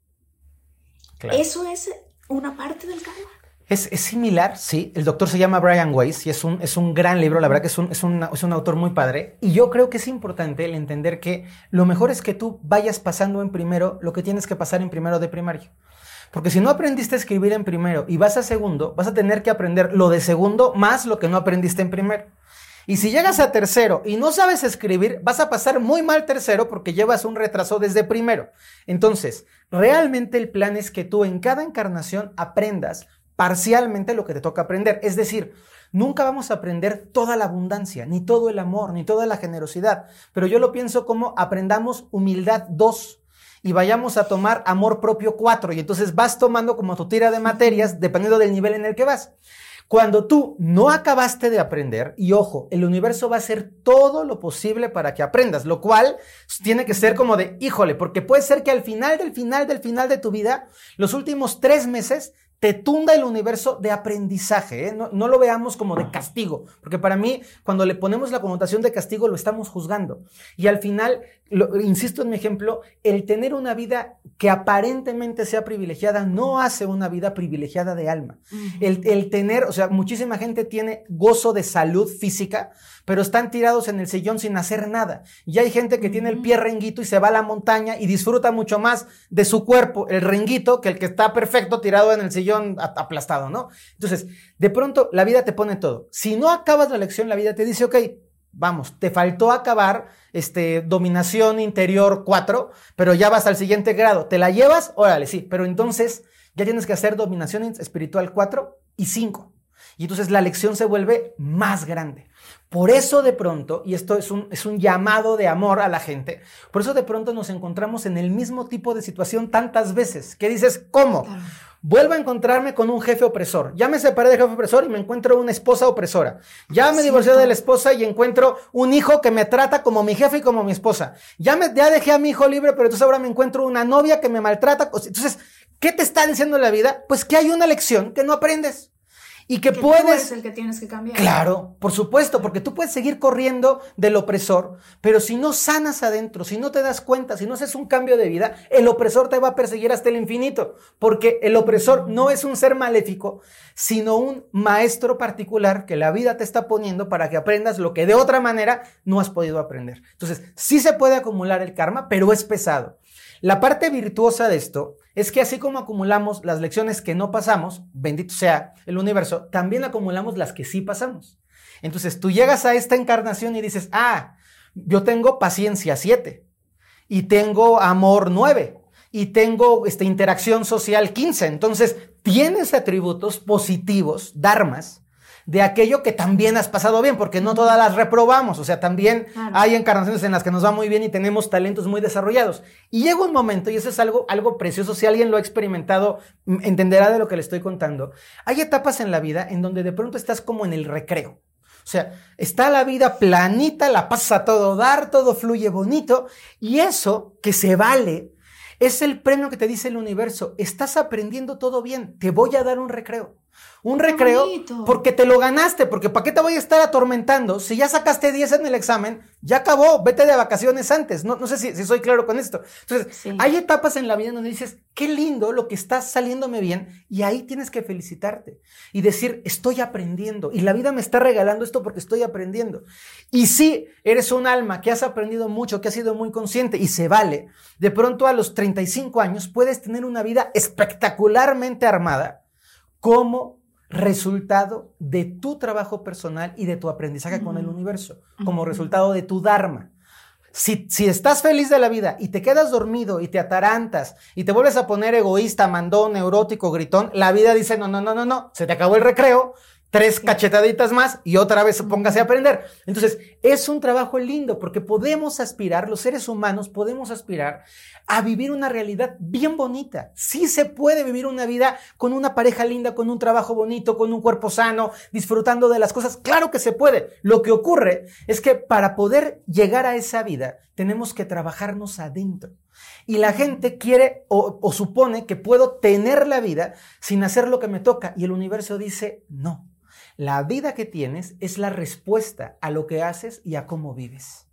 claro. ¿Eso es una parte del karma? Es, es similar, sí. El doctor se llama Brian Weiss y es un, es un gran libro. La verdad que es un, es, un, es un autor muy padre. Y yo creo que es importante el entender que lo mejor es que tú vayas pasando en primero lo que tienes que pasar en primero de primario. Porque si no aprendiste a escribir en primero y vas a segundo, vas a tener que aprender lo de segundo más lo que no aprendiste en primero. Y si llegas a tercero y no sabes escribir, vas a pasar muy mal tercero porque llevas un retraso desde primero. Entonces, realmente el plan es que tú en cada encarnación aprendas parcialmente lo que te toca aprender. Es decir, nunca vamos a aprender toda la abundancia, ni todo el amor, ni toda la generosidad. Pero yo lo pienso como aprendamos humildad dos. Y vayamos a tomar amor propio cuatro. Y entonces vas tomando como tu tira de materias dependiendo del nivel en el que vas. Cuando tú no acabaste de aprender, y ojo, el universo va a hacer todo lo posible para que aprendas, lo cual tiene que ser como de, híjole, porque puede ser que al final del final del final de tu vida, los últimos tres meses, te tunda el universo de aprendizaje, ¿eh? No, no lo veamos como de castigo, porque para mí, cuando le ponemos la connotación de castigo, lo estamos juzgando. Y al final, lo, insisto en mi ejemplo, el tener una vida que aparentemente sea privilegiada no hace una vida privilegiada de alma. Uh-huh. El, el tener, o sea, muchísima gente tiene gozo de salud física, pero están tirados en el sillón sin hacer nada. Y hay gente que uh-huh. tiene el pie renguito y se va a la montaña y disfruta mucho más de su cuerpo, el renguito, que el que está perfecto tirado en el sillón aplastado, ¿no? Entonces, de pronto la vida te pone todo. Si no acabas la lección, la vida te dice, ok, vamos, te faltó acabar este, dominación interior cuatro, pero ya vas al siguiente grado. ¿Te la llevas? Órale, sí, pero entonces ya tienes que hacer dominación espiritual cuatro y cinco. Y entonces la lección se vuelve más grande. Por eso de pronto, y esto es un, es un llamado de amor a la gente, por eso de pronto nos encontramos en el mismo tipo de situación tantas veces. ¿Qué dices? ¿Cómo? Claro. Vuelvo a encontrarme con un jefe opresor. Ya me separé del jefe opresor y me encuentro una esposa opresora. Ya me divorcié de la esposa y encuentro un hijo que me trata como mi jefe y como mi esposa. Ya, me, ya dejé a mi hijo libre, pero entonces ahora me encuentro una novia que me maltrata. Entonces, ¿Qué te está diciendo la vida? Pues que hay una lección que no aprendes. Y que, que puedes... tú eres el que tienes que cambiar. Claro, por supuesto, porque tú puedes seguir corriendo del opresor, pero si no sanas adentro, si no te das cuenta, si no haces un cambio de vida, el opresor te va a perseguir hasta el infinito, porque el opresor no es un ser maléfico, sino un maestro particular que la vida te está poniendo para que aprendas lo que de otra manera no has podido aprender. Entonces, sí se puede acumular el karma, pero es pesado. La parte virtuosa de esto es que así como acumulamos las lecciones que no pasamos, bendito sea el universo, también acumulamos las que sí pasamos. Entonces tú llegas a esta encarnación y dices, ah, yo tengo paciencia siete, y tengo amor nueve, y tengo esta interacción social quince. Entonces tienes atributos positivos, dharmas, de aquello que también has pasado bien, porque no todas las reprobamos, o sea, también claro. Hay encarnaciones en las que nos va muy bien y tenemos talentos muy desarrollados. Y llega un momento, y eso es algo, algo precioso, si alguien lo ha experimentado, entenderá de lo que le estoy contando. Hay etapas en la vida en donde de pronto estás como en el recreo. O sea, está la vida planita, la pasas a todo dar, todo fluye bonito, y eso que se vale es el premio que te dice el universo. Estás aprendiendo todo bien, te voy a dar un recreo. Un recreo porque te lo ganaste, porque ¿para qué te voy a estar atormentando? Si ya sacaste diez en el examen, ya acabó, vete de vacaciones antes. No, no sé si, si soy claro con esto. Entonces, sí. Hay etapas en la vida donde dices, qué lindo lo que está saliéndome bien, y ahí tienes que felicitarte y decir, estoy aprendiendo y la vida me está regalando esto porque estoy aprendiendo. Y si eres un alma que has aprendido mucho, que has sido muy consciente y se vale, de pronto a los treinta y cinco años puedes tener una vida espectacularmente armada como resultado de tu trabajo personal y de tu aprendizaje uh-huh. con el universo, como uh-huh. resultado de tu dharma. Si, si estás feliz de la vida y te quedas dormido y te atarantas y te vuelves a poner egoísta, mandón, neurótico, gritón, la vida dice, no, no, no, no, no, se te acabó el recreo, tres cachetaditas más y otra vez póngase a aprender. Entonces, es un trabajo lindo porque podemos aspirar, los seres humanos podemos aspirar a vivir una realidad bien bonita. Sí se puede vivir una vida con una pareja linda, con un trabajo bonito, con un cuerpo sano, disfrutando de las cosas. Claro que se puede. Lo que ocurre es que para poder llegar a esa vida, tenemos que trabajarnos adentro. Y la gente quiere o, o supone que puedo tener la vida sin hacer lo que me toca. Y el universo dice, no. La vida que tienes es la respuesta a lo que haces y a cómo vives.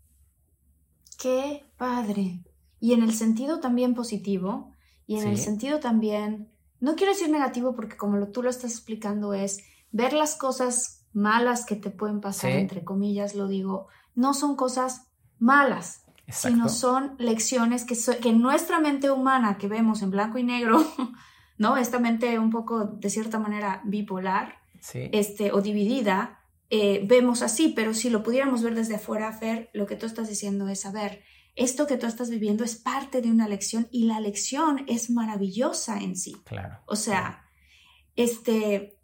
¡Qué padre! Y en el sentido también positivo, y en sí. el sentido también, no quiero decir negativo porque como lo, tú lo estás explicando es ver las cosas malas que te pueden pasar, sí. entre comillas lo digo, no son cosas malas, exacto. sino son lecciones que, so, que nuestra mente humana que vemos en blanco y negro, ¿no? Esta mente un poco de cierta manera bipolar, sí. este, o dividida, eh, vemos así, pero si lo pudiéramos ver desde afuera, Fer, lo que tú estás diciendo es, a ver, esto que tú estás viviendo es parte de una lección y la lección es maravillosa en sí. Claro. O sea, este,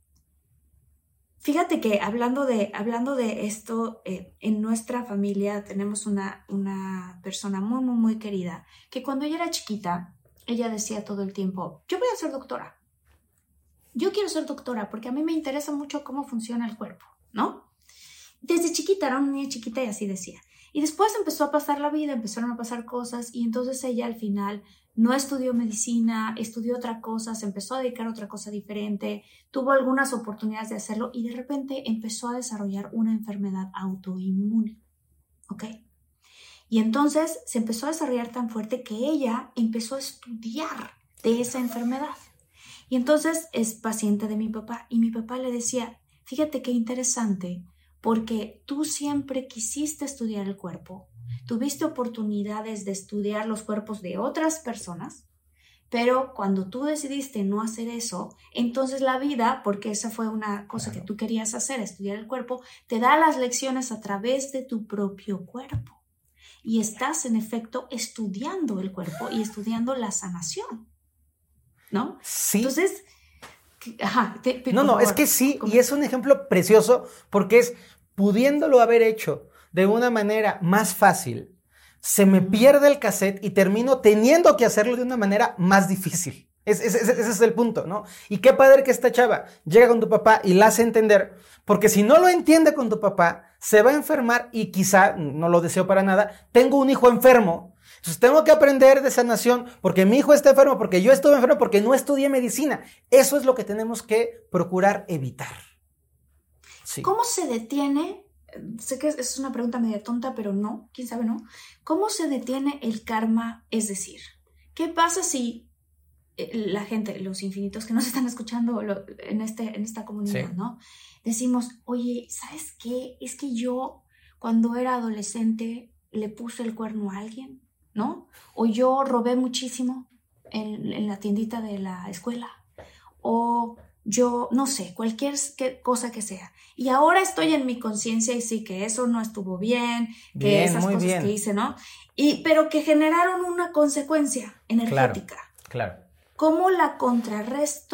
fíjate que hablando de, hablando de esto, eh, en nuestra familia tenemos una, una persona muy, muy, muy querida, que cuando ella era chiquita, ella decía todo el tiempo, yo voy a ser doctora. Yo quiero ser doctora porque a mí me interesa mucho cómo funciona el cuerpo, ¿no? Desde chiquita, era una niña chiquita y así decía. Y después empezó a pasar la vida, empezaron a pasar cosas y entonces ella al final no estudió medicina, estudió otra cosa, se empezó a dedicar a otra cosa diferente, tuvo algunas oportunidades de hacerlo y de repente empezó a desarrollar una enfermedad autoinmune, ¿ok? Y entonces se empezó a desarrollar tan fuerte que ella empezó a estudiar de esa enfermedad. Y entonces es paciente de mi papá y mi papá le decía, fíjate qué interesante, porque tú siempre quisiste estudiar el cuerpo, tuviste oportunidades de estudiar los cuerpos de otras personas, pero cuando tú decidiste no hacer eso, entonces la vida, porque esa fue una cosa que tú querías hacer, estudiar el cuerpo, te da las lecciones a través de tu propio cuerpo. Y estás en efecto estudiando el cuerpo y estudiando la sanación. ¿No? Sí. Entonces, ajá. Te, te, no, no, favor, es que sí, ¿cómo? Y es un ejemplo precioso porque es pudiéndolo haber hecho de una manera más fácil, se me pierde el cassette y termino teniendo que hacerlo de una manera más difícil. Es, es, es, ese es el punto, ¿no? Y qué padre que esta chava llega con tu papá y la hace entender, porque si no lo entiende con tu papá, se va a enfermar y quizá, no lo deseo para nada, tengo un hijo enfermo. Entonces tengo que aprender de sanación porque mi hijo está enfermo, porque yo estuve enfermo, porque no estudié medicina. Eso es lo que tenemos que procurar evitar. Sí. ¿Cómo se detiene? Sé que es una pregunta media tonta, pero no, quién sabe, ¿no? ¿Cómo se detiene el karma? Es decir, ¿qué pasa si la gente, los infinitos que nos están escuchando en, este, en esta comunidad, sí, ¿no? Decimos, oye, ¿sabes qué? Es que yo cuando era adolescente le puse el cuerno a alguien, ¿no? O yo robé muchísimo en, en la tiendita de la escuela. O yo, no sé, cualquier cosa que sea. Y ahora estoy en mi conciencia y sí que eso no estuvo bien, que bien, esas cosas bien. que hice, ¿no? Y, pero que generaron una consecuencia energética. Claro, claro. ¿Cómo la contrarresto?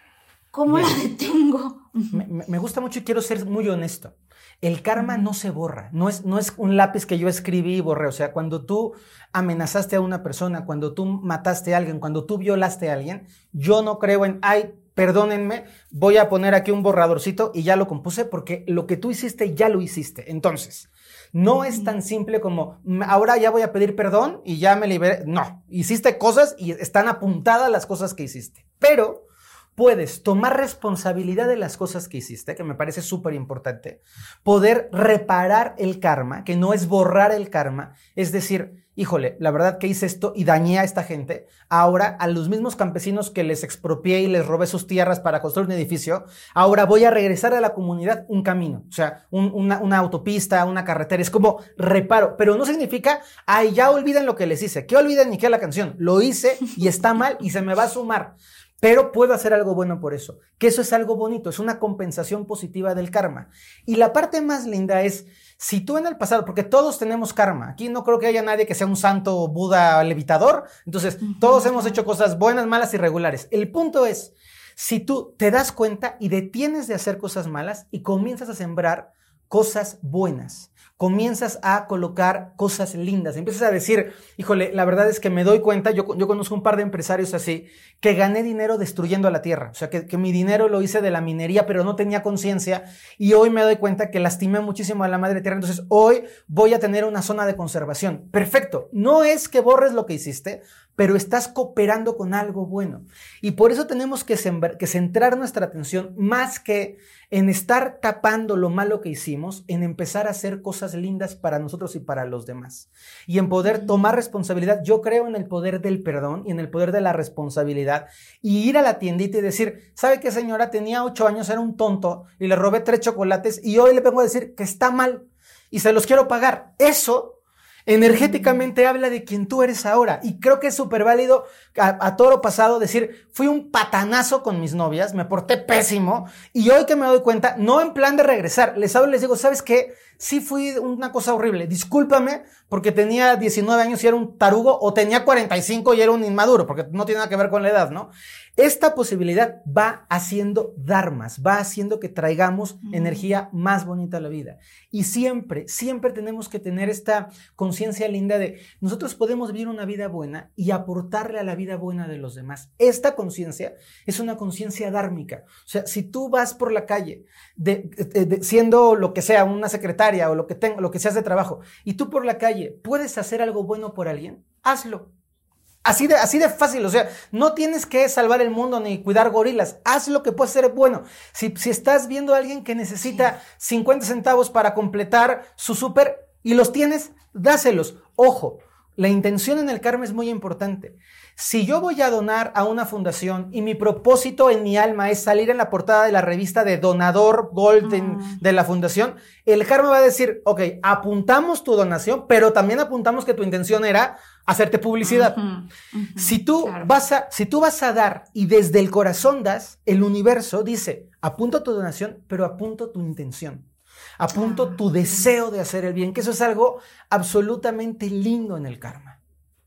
¿Cómo bien. la detengo? Me, me gusta mucho y quiero ser muy honesto. El karma no se borra, no es, no es un lápiz que yo escribí y borré. O sea, cuando tú amenazaste a una persona, cuando tú mataste a alguien, cuando tú violaste a alguien, yo no creo en, ay, perdónenme, voy a poner aquí un borradorcito y ya lo compuse porque lo que tú hiciste ya lo hiciste. Entonces, no es tan simple como, ahora ya voy a pedir perdón y ya me liberé. No, hiciste cosas y están apuntadas las cosas que hiciste. Pero puedes tomar responsabilidad de las cosas que hiciste, que me parece súper importante, poder reparar el karma, que no es borrar el karma, es decir, híjole, la verdad que hice esto y dañé a esta gente, ahora a los mismos campesinos que les expropié y les robé sus tierras para construir un edificio, ahora voy a regresar a la comunidad un camino, o sea, un, una, una autopista, una carretera, es como reparo, pero no significa, ay, ya olviden lo que les hice, que olviden ni qué la canción, lo hice y está mal y se me va a sumar. Pero puedo hacer algo bueno por eso, que eso es algo bonito, es una compensación positiva del karma. Y la parte más linda es, si tú en el pasado, porque todos tenemos karma, aquí no creo que haya nadie que sea un santo Buda levitador, entonces todos hemos hecho cosas buenas, malas y regulares. El punto es, si tú te das cuenta y detienes de hacer cosas malas y comienzas a sembrar cosas buenas, comienzas a colocar cosas lindas, empiezas a decir, híjole, la verdad es que me doy cuenta, yo, yo conozco un par de empresarios así, que gané dinero destruyendo a la tierra, o sea, que, que mi dinero lo hice de la minería, pero no tenía conciencia, y hoy me doy cuenta que lastimé muchísimo a la madre tierra, entonces hoy voy a tener una zona de conservación. Perfecto, no es que borres lo que hiciste, pero estás cooperando con algo bueno, y por eso tenemos que, sembrar, que centrar nuestra atención más que en estar tapando lo malo que hicimos, en empezar a hacer cosas lindas para nosotros y para los demás. Y en poder tomar responsabilidad. Yo creo en el poder del perdón y en el poder de la responsabilidad. Y ir a la tiendita y decir, ¿sabe qué, señora? Tenía ocho años, era un tonto y le robé tres chocolates y hoy le vengo a decir que está mal y se los quiero pagar. Eso energéticamente habla de quien tú eres ahora. Y creo que es súper válido a, a toro pasado decir, fui un patanazo con mis novias, me porté pésimo y hoy que me doy cuenta, no en plan de regresar, les hablo y les digo, ¿sabes qué? Sí fui una cosa horrible, discúlpame porque tenía diecinueve años y era un tarugo, o tenía cuarenta y cinco y era un inmaduro, porque no tiene nada que ver con la edad, ¿no? Esta posibilidad va haciendo dharmas, va haciendo que traigamos mm. energía más bonita a la vida. Y siempre, siempre tenemos que tener esta conciencia linda de nosotros podemos vivir una vida buena y aportarle a la vida buena de los demás. Esta conciencia es una conciencia dhármica. O sea, si tú vas por la calle de, de, de, siendo lo que sea, una secretaria o lo que, tenga, lo que seas de trabajo, y tú por la calle puedes hacer algo bueno por alguien, hazlo. Así de, así de fácil, o sea, no tienes que salvar el mundo ni cuidar gorilas, haz lo que puede ser bueno. Si, si estás viendo a alguien que necesita cincuenta centavos para completar su súper y los tienes, dáselos. Ojo, la intención en el karma es muy importante. Si yo voy a donar a una fundación y mi propósito en mi alma es salir en la portada de la revista de donador golden uh-huh. de la fundación, el karma va a decir, ok, apuntamos tu donación, pero también apuntamos que tu intención era hacerte publicidad. Uh-huh. Uh-huh. Si tú claro. vas a, si tú vas a dar y desde el corazón das, el universo dice, apunto tu donación, pero apunto tu intención. Apunto ah, tu deseo de hacer el bien, que eso es algo absolutamente lindo en el karma.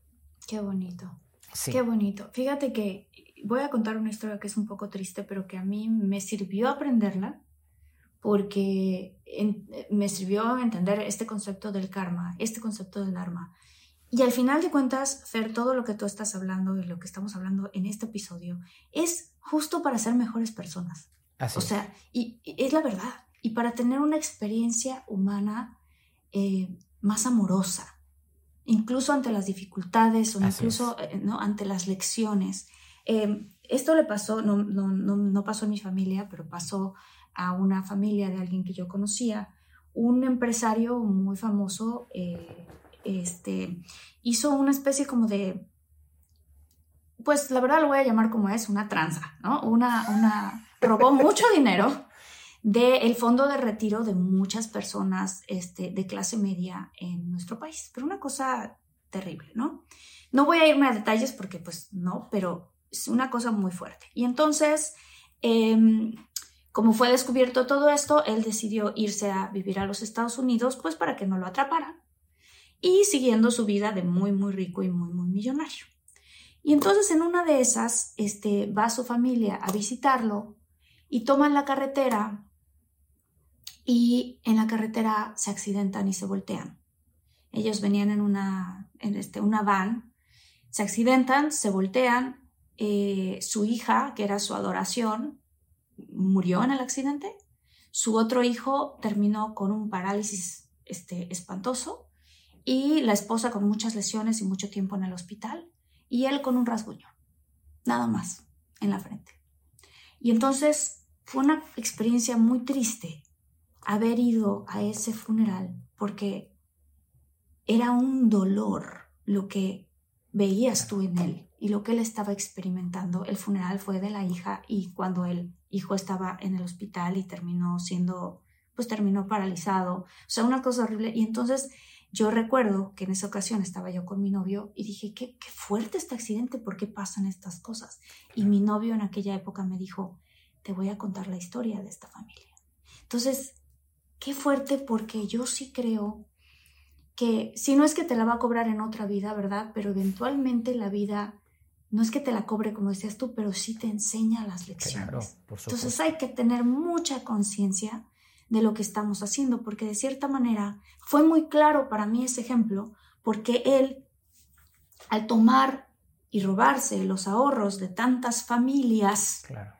Qué bonito. Sí. Qué bonito. Fíjate que voy a contar una historia que es un poco triste, pero que a mí me sirvió aprenderla porque en, me sirvió entender este concepto del karma, este concepto del dharma. Y al final de cuentas, Fer, todo lo que tú estás hablando y lo que estamos hablando en este episodio es justo para ser mejores personas. Así o sea, y, y es la verdad. Y para tener una experiencia humana eh, más amorosa. incluso ante las dificultades o Así incluso eh, ¿no? ante las lecciones. Eh, esto le pasó, no, no, no, no pasó en mi familia, pero pasó a una familia de alguien que yo conocía. Un empresario muy famoso eh, este, hizo una especie como de, pues la verdad lo voy a llamar como es, una tranza, ¿no? Una, una, robó mucho dinero del fondo de retiro de muchas personas este, de clase media en nuestro país. Pero una cosa terrible, ¿no? No voy a irme a detalles porque pues no, pero es una cosa muy fuerte. Y entonces, eh, como fue descubierto todo esto, él decidió irse a vivir a los Estados Unidos pues para que no lo atraparan y siguiendo su vida de muy, muy rico y muy, muy millonario. Y entonces en una de esas este, va su familia a visitarlo y toman la carretera y en la carretera se accidentan y se voltean. Ellos venían en una, en este, una van, se accidentan, se voltean, eh, su hija, que era su adoración, murió en el accidente, su otro hijo terminó con un parálisis este, espantoso y la esposa con muchas lesiones y mucho tiempo en el hospital y él con un rasguño, nada más, en la frente. Y entonces fue una experiencia muy triste haber ido a ese funeral porque era un dolor lo que veías tú en él y lo que él estaba experimentando. El funeral fue de la hija y cuando el hijo estaba en el hospital y terminó siendo, pues terminó paralizado, o sea, una cosa horrible. Y entonces yo recuerdo que en esa ocasión estaba yo con mi novio y dije, qué, qué fuerte este accidente, ¿por qué pasan estas cosas? Y mi novio en aquella época me dijo, te voy a contar la historia de esta familia. Entonces, qué fuerte, porque yo sí creo que, si no es que te la va a cobrar en otra vida, ¿verdad? Pero eventualmente la vida, no es que te la cobre como decías tú, pero sí te enseña las lecciones. Claro, por supuesto. Entonces hay que tener mucha conciencia de lo que estamos haciendo, porque de cierta manera fue muy claro para mí ese ejemplo, porque él, al tomar y robarse los ahorros de tantas familias, Claro.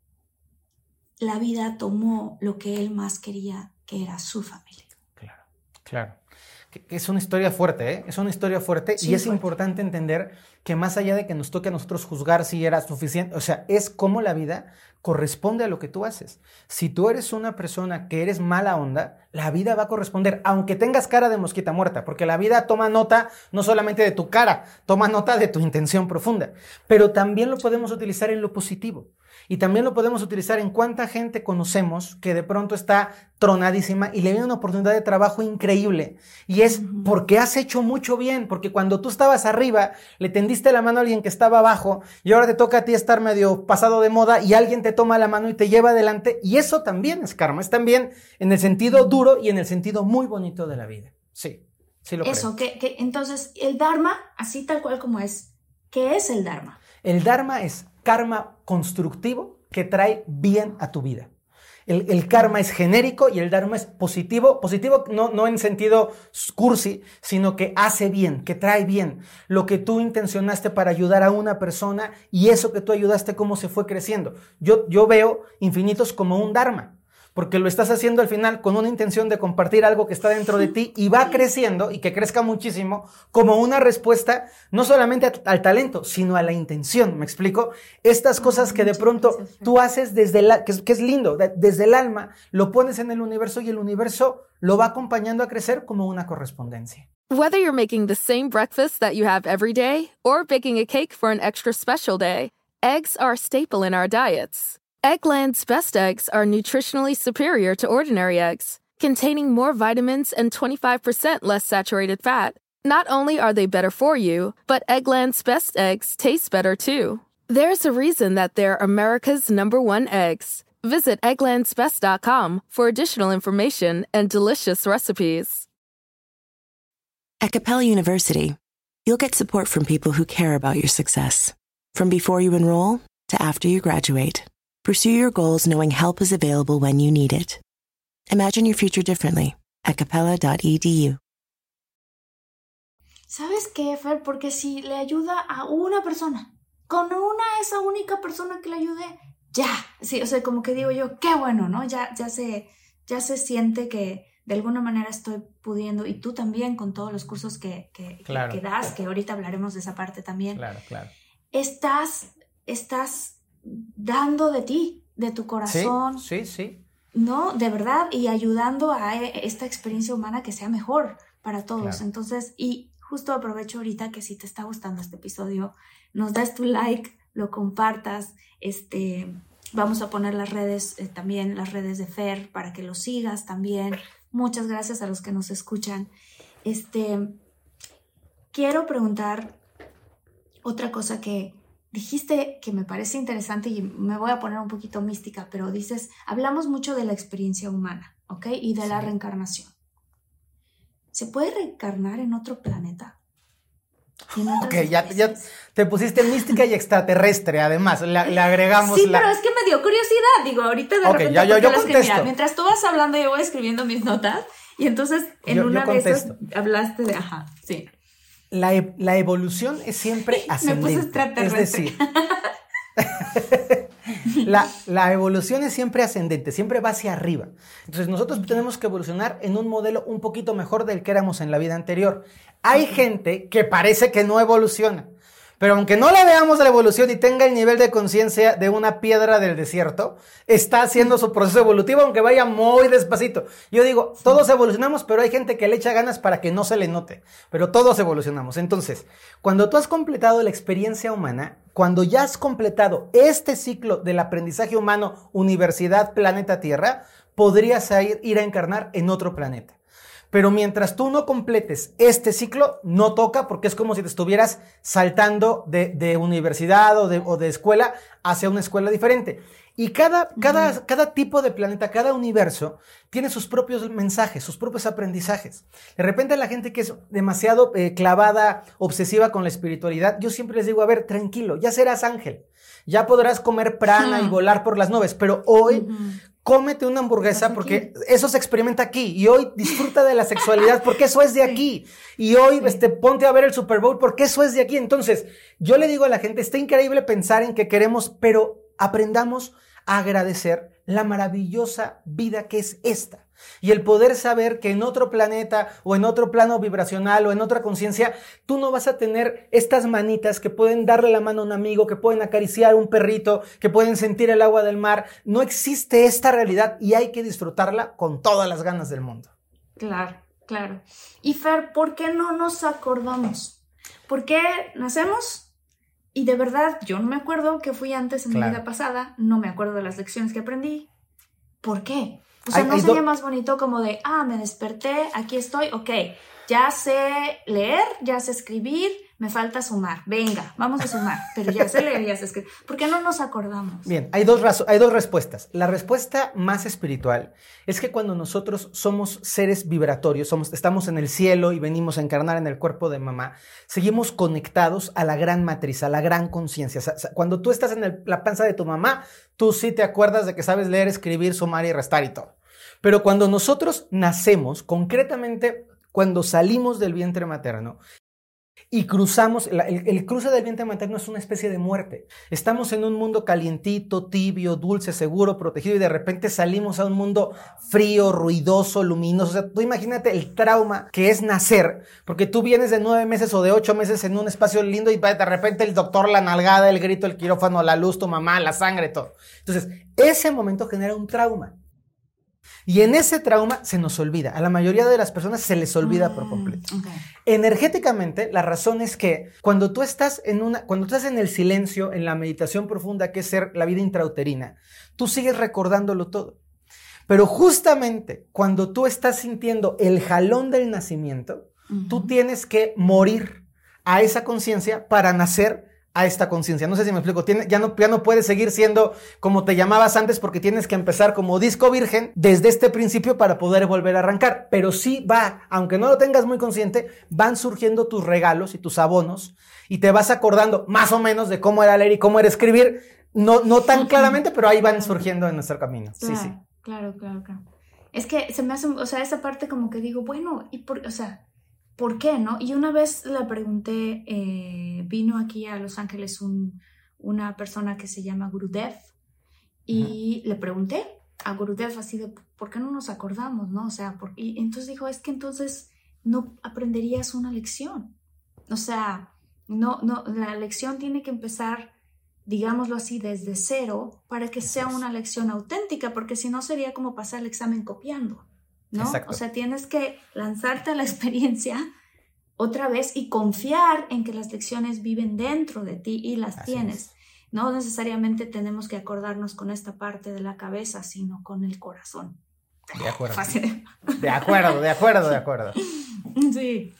la vida tomó lo que él más quería, que era su familia. Claro, claro. Es una historia fuerte, ¿eh? Es una historia fuerte Sí, y es fuerte. importante entender que más allá de que nos toque a nosotros juzgar si era suficiente, o sea, es como la vida corresponde a lo que tú haces. Si tú eres una persona que eres mala onda, la vida va a corresponder, aunque tengas cara de mosquita muerta, porque la vida toma nota no solamente de tu cara, toma nota de tu intención profunda, pero también lo podemos utilizar en lo positivo. Y también lo podemos utilizar en cuánta gente conocemos que de pronto está tronadísima y le viene una oportunidad de trabajo increíble. Y es porque has hecho mucho bien, porque cuando tú estabas arriba, le tendiste la mano a alguien que estaba abajo y ahora te toca a ti estar medio pasado de moda y alguien te toma la mano y te lleva adelante. Y eso también es karma, es también en el sentido duro y en el sentido muy bonito de la vida. Sí, sí lo creo. Eso, que, que entonces el Dharma, así tal cual como es, ¿qué es el Dharma? El Dharma es karma constructivo que trae bien a tu vida. El, el karma es genérico y el Dharma es positivo. Positivo no, no en sentido cursi, sino que hace bien, que trae bien. Lo que tú intencionaste para ayudar a una persona y eso que tú ayudaste, cómo se fue creciendo. Yo, yo veo infinitos como un Dharma. Porque lo estás haciendo al final con una intención de compartir algo que está dentro de ti y va creciendo y que crezca muchísimo como una respuesta no solamente a, al talento, sino a la intención. ¿Me explico? Estas cosas que de pronto tú haces desde la, que es, que es lindo, de, desde el alma, lo pones en el universo y el universo lo va acompañando a crecer como una correspondencia. Whether you're making the same breakfast that you have every day or baking a cake for an extra special day, eggs are a staple in our diets. Eggland's best eggs are nutritionally superior to ordinary eggs, containing more vitamins and twenty-five percent less saturated fat. Not only are they better for you, but Eggland's best eggs taste better too. There's a reason that they're America's number one eggs. Visit egglands best dot com for additional information and delicious recipes. At Capella University, you'll get support from people who care about your success. From before you enroll to after you graduate. Pursue your goals knowing help is available when you need it. Imagine your future differently at capella dot e d u. ¿Sabes qué, Fer? Porque si le ayuda a una persona, con una esa única persona que le ayude, ya. Sí, o sea, como que digo yo, qué bueno, ¿no? Ya, ya, se, ya se siente que de alguna manera estoy pudiendo, y tú también con todos los cursos que, que, claro. que, que das, que ahorita hablaremos de esa parte también. Claro, claro. Estás, estás dando de ti, de tu corazón. Sí, sí, sí. No, de verdad, y ayudando a esta experiencia humana que sea mejor para todos. Claro. Entonces, y justo aprovecho ahorita que si te está gustando este episodio, nos das tu like, lo compartas, este, vamos a poner las redes, eh, también las redes de Fer para que lo sigas también. Muchas gracias a los que nos escuchan. Este, quiero preguntar otra cosa que dijiste que me parece interesante y me voy a poner un poquito mística, pero dices, hablamos mucho de la experiencia humana, ¿ok? Y de sí. la reencarnación. ¿Se puede reencarnar en otro planeta? Ok, ya, ya te pusiste mística y extraterrestre, además, le, le agregamos sí, la... pero es que me dio curiosidad, digo, ahorita de okay, repente... Ya, yo, yo las contesto. Que, mira, mientras tú vas hablando, yo voy escribiendo mis notas, y entonces en yo, una yo de esas hablaste de... Ajá, sí. La, e- la evolución es siempre ascendente. Me puse extraterrestre. Es decir, la, la evolución es siempre ascendente, siempre va hacia arriba. Entonces nosotros tenemos que evolucionar en un modelo un poquito mejor del que éramos en la vida anterior. Hay gente que parece que no evoluciona, pero aunque no la veamos la evolución y tenga el nivel de conciencia de una piedra del desierto, está haciendo su proceso evolutivo, aunque vaya muy despacito. Yo digo, todos evolucionamos, pero hay gente que le echa ganas para que no se le note, pero todos evolucionamos. Entonces, cuando tú has completado la experiencia humana, cuando ya has completado este ciclo del aprendizaje humano, universidad, planeta Tierra, podrías ir, ir a encarnar en otro planeta. Pero mientras tú no completes este ciclo, no toca, porque es como si te estuvieras saltando de, de universidad o de, o de escuela hacia una escuela diferente. Y cada, uh-huh. cada, cada tipo de planeta, cada universo, tiene sus propios mensajes, sus propios aprendizajes. De repente la gente que es demasiado eh, clavada, obsesiva con la espiritualidad, yo siempre les digo, a ver, tranquilo, ya serás ángel, ya podrás comer prana uh-huh. y volar por las nubes, pero hoy... Uh-huh. Cómete una hamburguesa porque eso se experimenta aquí, y hoy disfruta de la sexualidad porque eso es de aquí, y hoy sí. este, ponte a ver el Super Bowl porque eso es de aquí. Entonces yo le digo a la gente, está increíble pensar en que queremos, pero aprendamos a agradecer la maravillosa vida que es esta, y el poder saber que en otro planeta o en otro plano vibracional o en otra conciencia tú no vas a tener estas manitas que pueden darle la mano a un amigo, que pueden acariciar un perrito, que pueden sentir el agua del mar. No existe esta realidad y hay que disfrutarla con todas las ganas del mundo. Claro, claro. Y Fer, ¿por qué no nos acordamos? ¿Por qué nacemos? Y de verdad, yo no me acuerdo que fui antes en claro. mi vida pasada, no me acuerdo de las lecciones que aprendí. ¿Por qué? O sea, hay, ¿no hay sería do... más bonito como de, ah, me desperté, aquí estoy, ok, ya sé leer, ya sé escribir, me falta sumar, venga, vamos a sumar, pero ya sé leer, ya sé escribir. ¿Por qué no nos acordamos? Bien, hay dos, razo- hay dos respuestas. La respuesta más espiritual es que cuando nosotros somos seres vibratorios, somos, estamos en el cielo y venimos a encarnar en el cuerpo de mamá, seguimos conectados a la gran matriz, a la gran conciencia. O sea, cuando tú estás en el, la panza de tu mamá, tú sí te acuerdas de que sabes leer, escribir, sumar y restar y todo. Pero cuando nosotros nacemos, concretamente cuando salimos del vientre materno y cruzamos, el, el cruce del vientre materno es una especie de muerte. Estamos en un mundo calientito, tibio, dulce, seguro, protegido, y de repente salimos a un mundo frío, ruidoso, luminoso. O sea, tú imagínate el trauma que es nacer, porque tú vienes de nueve meses o de ocho meses en un espacio lindo y de repente el doctor, la nalgada, el grito, el quirófano, la luz, tu mamá, la sangre, todo. Entonces, ese momento genera un trauma. Y en ese trauma se nos olvida. A la mayoría de las personas se les olvida mm, por completo. Okay. Energéticamente, la razón es que cuando tú estás en una, cuando tú estás en el silencio, en la meditación profunda, que es ser la vida intrauterina, tú sigues recordándolo todo. Pero justamente cuando tú estás sintiendo el jalón del nacimiento, uh-huh. tú tienes que morir a esa conciencia para nacer a esta conciencia. No sé si me explico. Tiene, ya, no, ya no puedes seguir siendo como te llamabas antes, porque tienes que empezar como disco virgen desde este principio para poder volver a arrancar. Pero sí va, aunque no lo tengas muy consciente, van surgiendo tus regalos y tus abonos y te vas acordando más o menos de cómo era leer y cómo era escribir. No, no tan claramente, pero ahí van surgiendo en nuestro camino. Claro, sí, sí. Claro, claro, claro. Es que se me hace, o sea, esa parte como que digo, bueno, y por, o sea, ¿por qué, no? Y una vez le pregunté, eh, vino aquí a Los Ángeles un, una persona que se llama Gurudev, y uh-huh. le pregunté, a Gurudev así de, ¿por qué no nos acordamos, no? O sea, por, y entonces dijo, es que entonces no aprenderías una lección. O sea, no, no, la lección tiene que empezar, digámoslo así, desde cero para que sea una lección auténtica, porque si no sería como pasar el examen copiando, ¿no? Exacto. O sea, tienes que lanzarte a la experiencia otra vez y confiar en que las lecciones viven dentro de ti y las así tienes. Es. No necesariamente tenemos que acordarnos con esta parte de la cabeza, sino con el corazón. De acuerdo. De acuerdo, de acuerdo, de acuerdo. Sí.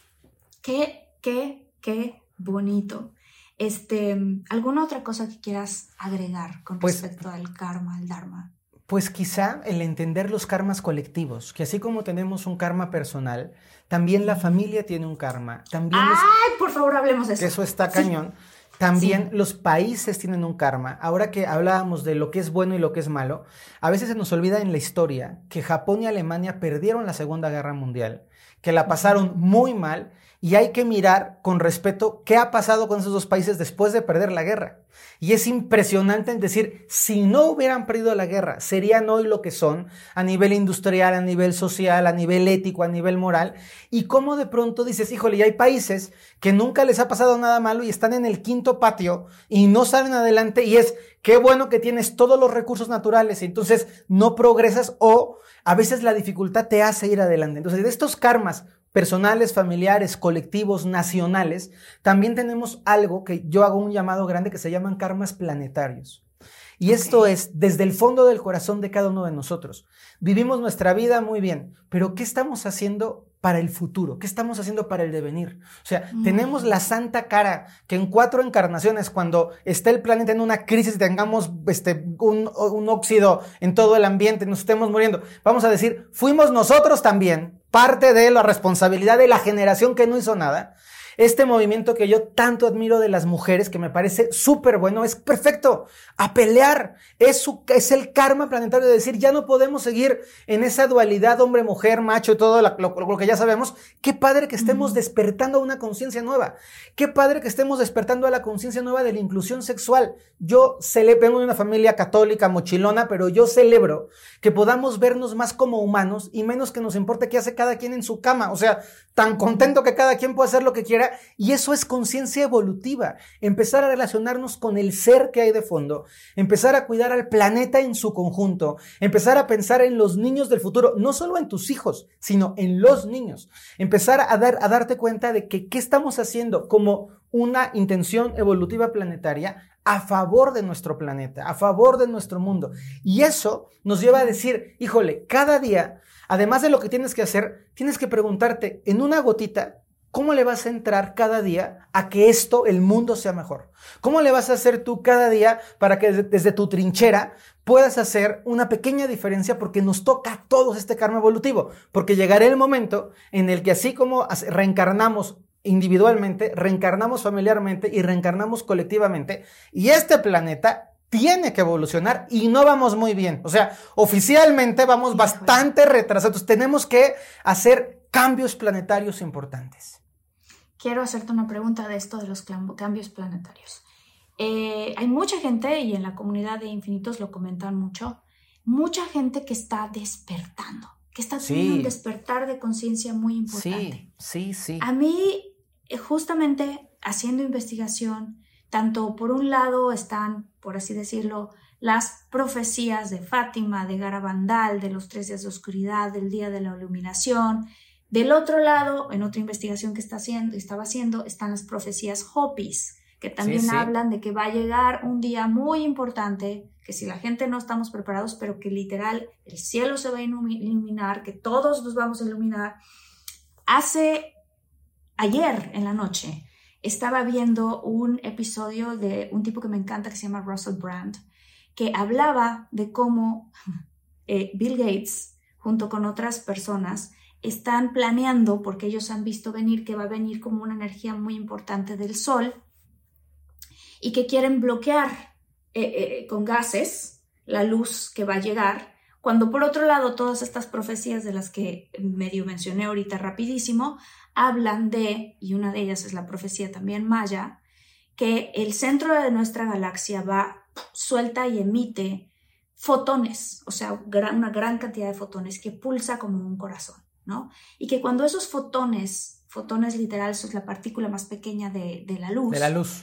Qué, qué, qué bonito. Este, ¿alguna otra cosa que quieras agregar con pues, respecto al karma, al dharma? Pues quizá el entender los karmas colectivos, que así como tenemos un karma personal, también la familia tiene un karma. También ¡Ay, los... por favor, hablemos de eso! Eso está cañón. Sí. También sí. Los países tienen un karma. Ahora que hablábamos de lo que es bueno y lo que es malo, a veces se nos olvida en la historia que Japón y Alemania perdieron la Segunda Guerra Mundial, que la pasaron muy mal, y hay que mirar con respeto qué ha pasado con esos dos países después de perder la guerra. Y es impresionante en decir, si no hubieran perdido la guerra, serían hoy lo que son a nivel industrial, a nivel social, a nivel ético, a nivel moral. Y cómo de pronto dices, híjole, y hay países que nunca les ha pasado nada malo y están en el quinto patio y no salen adelante, y es, qué bueno que tienes todos los recursos naturales y entonces no progresas, o a veces la dificultad te hace ir adelante. Entonces, de estos karmas personales, familiares, colectivos, nacionales, también tenemos algo que yo hago un llamado grande que se llaman karmas planetarios. Y okay. Esto es desde el fondo del corazón de cada uno de nosotros. Vivimos nuestra vida muy bien, pero ¿qué estamos haciendo para el futuro? ¿Qué estamos haciendo para el devenir? O sea, mm. tenemos la santa cara que en cuatro encarnaciones, cuando esté el planeta en una crisis y tengamos este, un, un óxido en todo el ambiente, nos estemos muriendo, vamos a decir, fuimos nosotros también parte de la responsabilidad de la generación que no hizo nada. Este movimiento que yo tanto admiro de las mujeres, que me parece súper bueno, es perfecto. A pelear. Es, su, es el karma planetario de decir, ya no podemos seguir en esa dualidad hombre-mujer, macho y todo lo, lo, lo que ya sabemos. Qué padre que estemos mm. despertando a una conciencia nueva. Qué padre que estemos despertando a la conciencia nueva de la inclusión sexual. Yo celebro, vengo de una familia católica mochilona, pero yo celebro que podamos vernos más como humanos y menos que nos importe qué hace cada quien en su cama. O sea, tan contento que cada quien puede hacer lo que quiera. Y eso es conciencia evolutiva, empezar a relacionarnos con el ser que hay de fondo, empezar a cuidar al planeta en su conjunto, empezar a pensar en los niños del futuro, no solo en tus hijos, sino en los niños, empezar a, dar, a darte cuenta de que qué estamos haciendo como una intención evolutiva planetaria a favor de nuestro planeta, a favor de nuestro mundo. Y eso nos lleva a decir, híjole, cada día, además de lo que tienes que hacer, tienes que preguntarte en una gotita, ¿cómo le vas a entrar cada día a que esto, el mundo, sea mejor? ¿Cómo le vas a hacer tú cada día para que desde tu trinchera puedas hacer una pequeña diferencia? Porque nos toca a todos este karma evolutivo. Porque llegará el momento en el que así como reencarnamos individualmente, reencarnamos familiarmente y reencarnamos colectivamente, y este planeta tiene que evolucionar y no vamos muy bien. O sea, oficialmente vamos bastante retrasados. Tenemos que hacer cambios planetarios importantes. Quiero hacerte una pregunta de esto de los cambios planetarios. Eh, hay mucha gente, y en la comunidad de Infinitos lo comentan mucho, mucha gente que está despertando, que está teniendo sí. un despertar de conciencia muy importante. Sí, sí, sí. A mí, justamente haciendo investigación, tanto por un lado están, por así decirlo, las profecías de Fátima, de Garabandal, de los tres días de oscuridad, del día de la iluminación. Del otro lado, en otra investigación que está haciendo, estaba haciendo, están las profecías Hopis, que también sí, sí. hablan de que va a llegar un día muy importante, que si la gente no estamos preparados, pero que literal el cielo se va a iluminar, que todos nos vamos a iluminar. Hace, ayer en la noche, estaba viendo un episodio de un tipo que me encanta que se llama Russell Brand, que hablaba de cómo eh, Bill Gates, junto con otras personas, están planeando, porque ellos han visto venir que va a venir como una energía muy importante del sol y que quieren bloquear eh, eh, con gases la luz que va a llegar, cuando por otro lado todas estas profecías de las que medio mencioné ahorita rapidísimo hablan de, y una de ellas es la profecía también maya, que el centro de nuestra galaxia va suelta y emite fotones, o sea, gran, una gran cantidad de fotones que pulsa como un corazón, ¿no? Y que cuando esos fotones, fotones literal, eso es la partícula más pequeña de, de la luz, de la luz,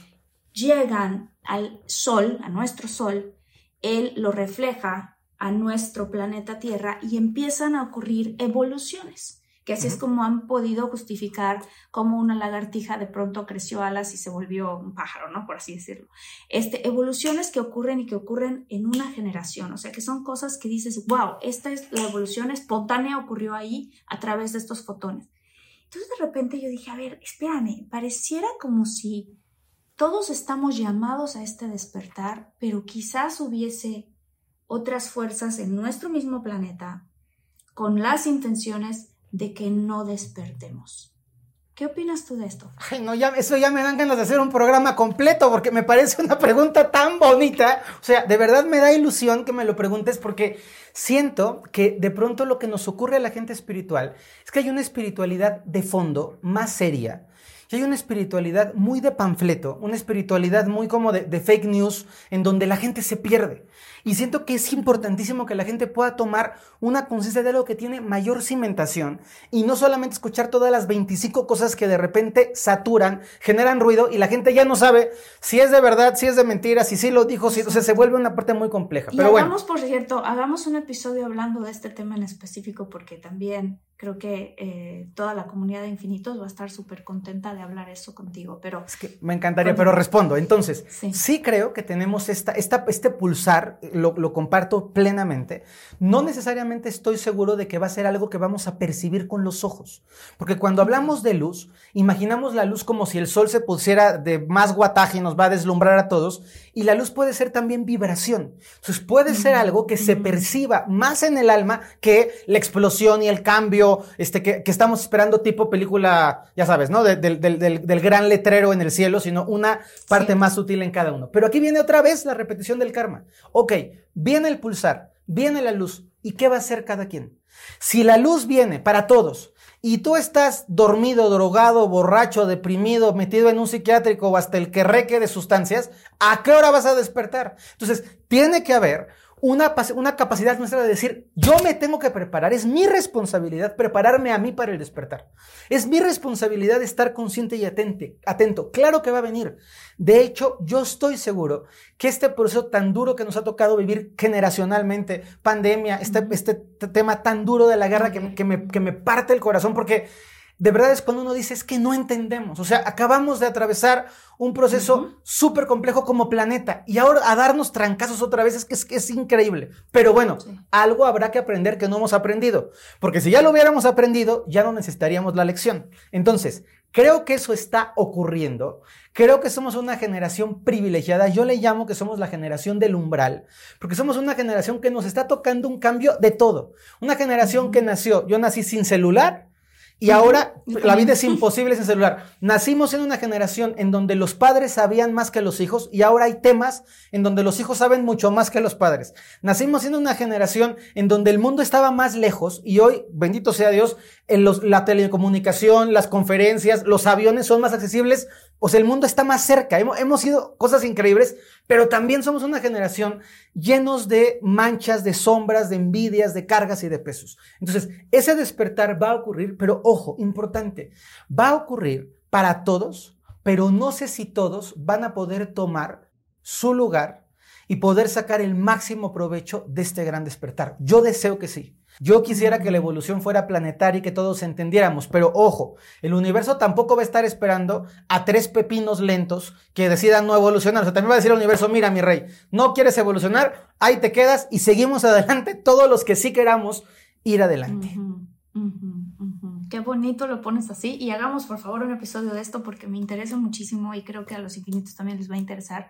llegan al Sol, a nuestro Sol, él lo refleja a nuestro planeta Tierra y empiezan a ocurrir evoluciones, que así uh-huh. es como han podido justificar cómo una lagartija de pronto creció alas y se volvió un pájaro, ¿no? Por así decirlo. Este, evoluciones que ocurren y que ocurren en una generación, o sea, que son cosas que dices, wow, esta es la evolución espontánea, ocurrió ahí a través de estos fotones. Entonces de repente yo dije, a ver, espérame, pareciera como si todos estamos llamados a este despertar, pero quizás hubiese otras fuerzas en nuestro mismo planeta con las intenciones de que no despertemos. ¿Qué opinas tú de esto? Ay, no, ya, eso ya me dan ganas de hacer un programa completo porque me parece una pregunta tan bonita. O sea, de verdad me da ilusión que me lo preguntes porque siento que de pronto lo que nos ocurre a la gente espiritual es que hay una espiritualidad de fondo más seria. Y hay una espiritualidad muy de panfleto, una espiritualidad muy como de, de fake news, en donde la gente se pierde. Y siento que es importantísimo que la gente pueda tomar una conciencia de algo que tiene mayor cimentación y no solamente escuchar todas las veinticinco cosas que de repente saturan, generan ruido y la gente ya no sabe si es de verdad, si es de mentira, si sí lo dijo, si, o sea, se vuelve una parte muy compleja. Y Pero hagamos, bueno. por cierto, hagamos un episodio hablando de este tema en específico porque también creo que eh, toda la comunidad de Infinitos va a estar súper contenta de hablar eso contigo, pero... Es que me encantaría, pero respondo. Entonces, sí, sí creo que tenemos esta, esta, este pulsar, lo, lo comparto plenamente. No necesariamente estoy seguro de que va a ser algo que vamos a percibir con los ojos. Porque cuando hablamos de luz, imaginamos la luz como si el sol se pusiera de más guataje y nos va a deslumbrar a todos. Y la luz puede ser también vibración. Entonces, puede ser algo que se perciba más en el alma que la explosión y el cambio Este, que, que estamos esperando tipo película, ya sabes, ¿no? De, de, de, del, del gran letrero en el cielo, sino una parte sí. más sutil en cada uno. Pero aquí viene otra vez la repetición del karma. Ok, viene el pulsar, viene la luz, ¿y qué va a hacer cada quien? Si la luz viene para todos y tú estás dormido, drogado, borracho, deprimido, metido en un psiquiátrico o hasta el querreque de sustancias, ¿a qué hora vas a despertar? Entonces, tiene que haber Una, una capacidad nuestra de decir, yo me tengo que preparar, es mi responsabilidad prepararme a mí para el despertar. Es mi responsabilidad estar consciente y atente, atento. Claro que va a venir. De hecho, yo estoy seguro que este proceso tan duro que nos ha tocado vivir generacionalmente, pandemia, este, este tema tan duro de la guerra que, que, me, que me parte el corazón, porque de verdad es cuando uno dice, es que no entendemos. O sea, acabamos de atravesar un proceso uh-huh. súper complejo como planeta y ahora a darnos trancazos otra vez es que es, que es increíble. Pero bueno, sí. algo habrá que aprender que no hemos aprendido. Porque si ya lo hubiéramos aprendido, ya no necesitaríamos la lección. Entonces, creo que eso está ocurriendo. Creo que somos una generación privilegiada. Yo le llamo que somos la generación del umbral, porque somos una generación que nos está tocando un cambio de todo. Una generación uh-huh. que nació, yo nací sin celular, y ahora la vida es imposible sin celular. Nacimos en una generación en donde los padres sabían más que los hijos y ahora hay temas en donde los hijos saben mucho más que los padres. Nacimos en una generación en donde el mundo estaba más lejos y hoy, bendito sea Dios, en los, la telecomunicación, las conferencias, los aviones son más accesibles. O sea, el mundo está más cerca. Hemos, hemos sido cosas increíbles, pero también somos una generación llenos de manchas, de sombras, de envidias, de cargas y de pesos. Entonces, ese despertar va a ocurrir, pero ojo, importante, va a ocurrir para todos, pero no sé si todos van a poder tomar su lugar y poder sacar el máximo provecho de este gran despertar. Yo deseo que sí. Yo quisiera que la evolución fuera planetaria y que todos entendiéramos, pero ojo, el universo tampoco va a estar esperando a tres pepinos lentos que decidan no evolucionar. O sea, también va a decir el universo, mira mi rey, no quieres evolucionar, ahí te quedas y seguimos adelante todos los que sí queramos ir adelante. Uh-huh, uh-huh, uh-huh. Qué bonito lo pones así y hagamos por favor un episodio de esto porque me interesa muchísimo y creo que a los infinitos también les va a interesar.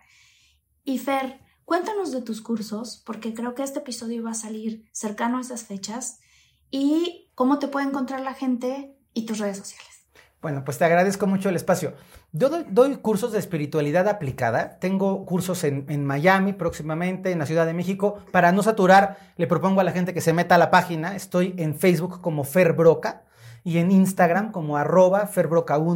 Y Fer, cuéntanos de tus cursos, porque creo que este episodio va a salir cercano a esas fechas y cómo te puede encontrar la gente y tus redes sociales. Bueno, pues te agradezco mucho el espacio. Yo doy, doy cursos de espiritualidad aplicada. Tengo cursos en, en Miami próximamente, en la Ciudad de México. Para no saturar, le propongo a la gente que se meta a la página. Estoy en Facebook como Fer Broca y en Instagram como arroba Fer Broca uno.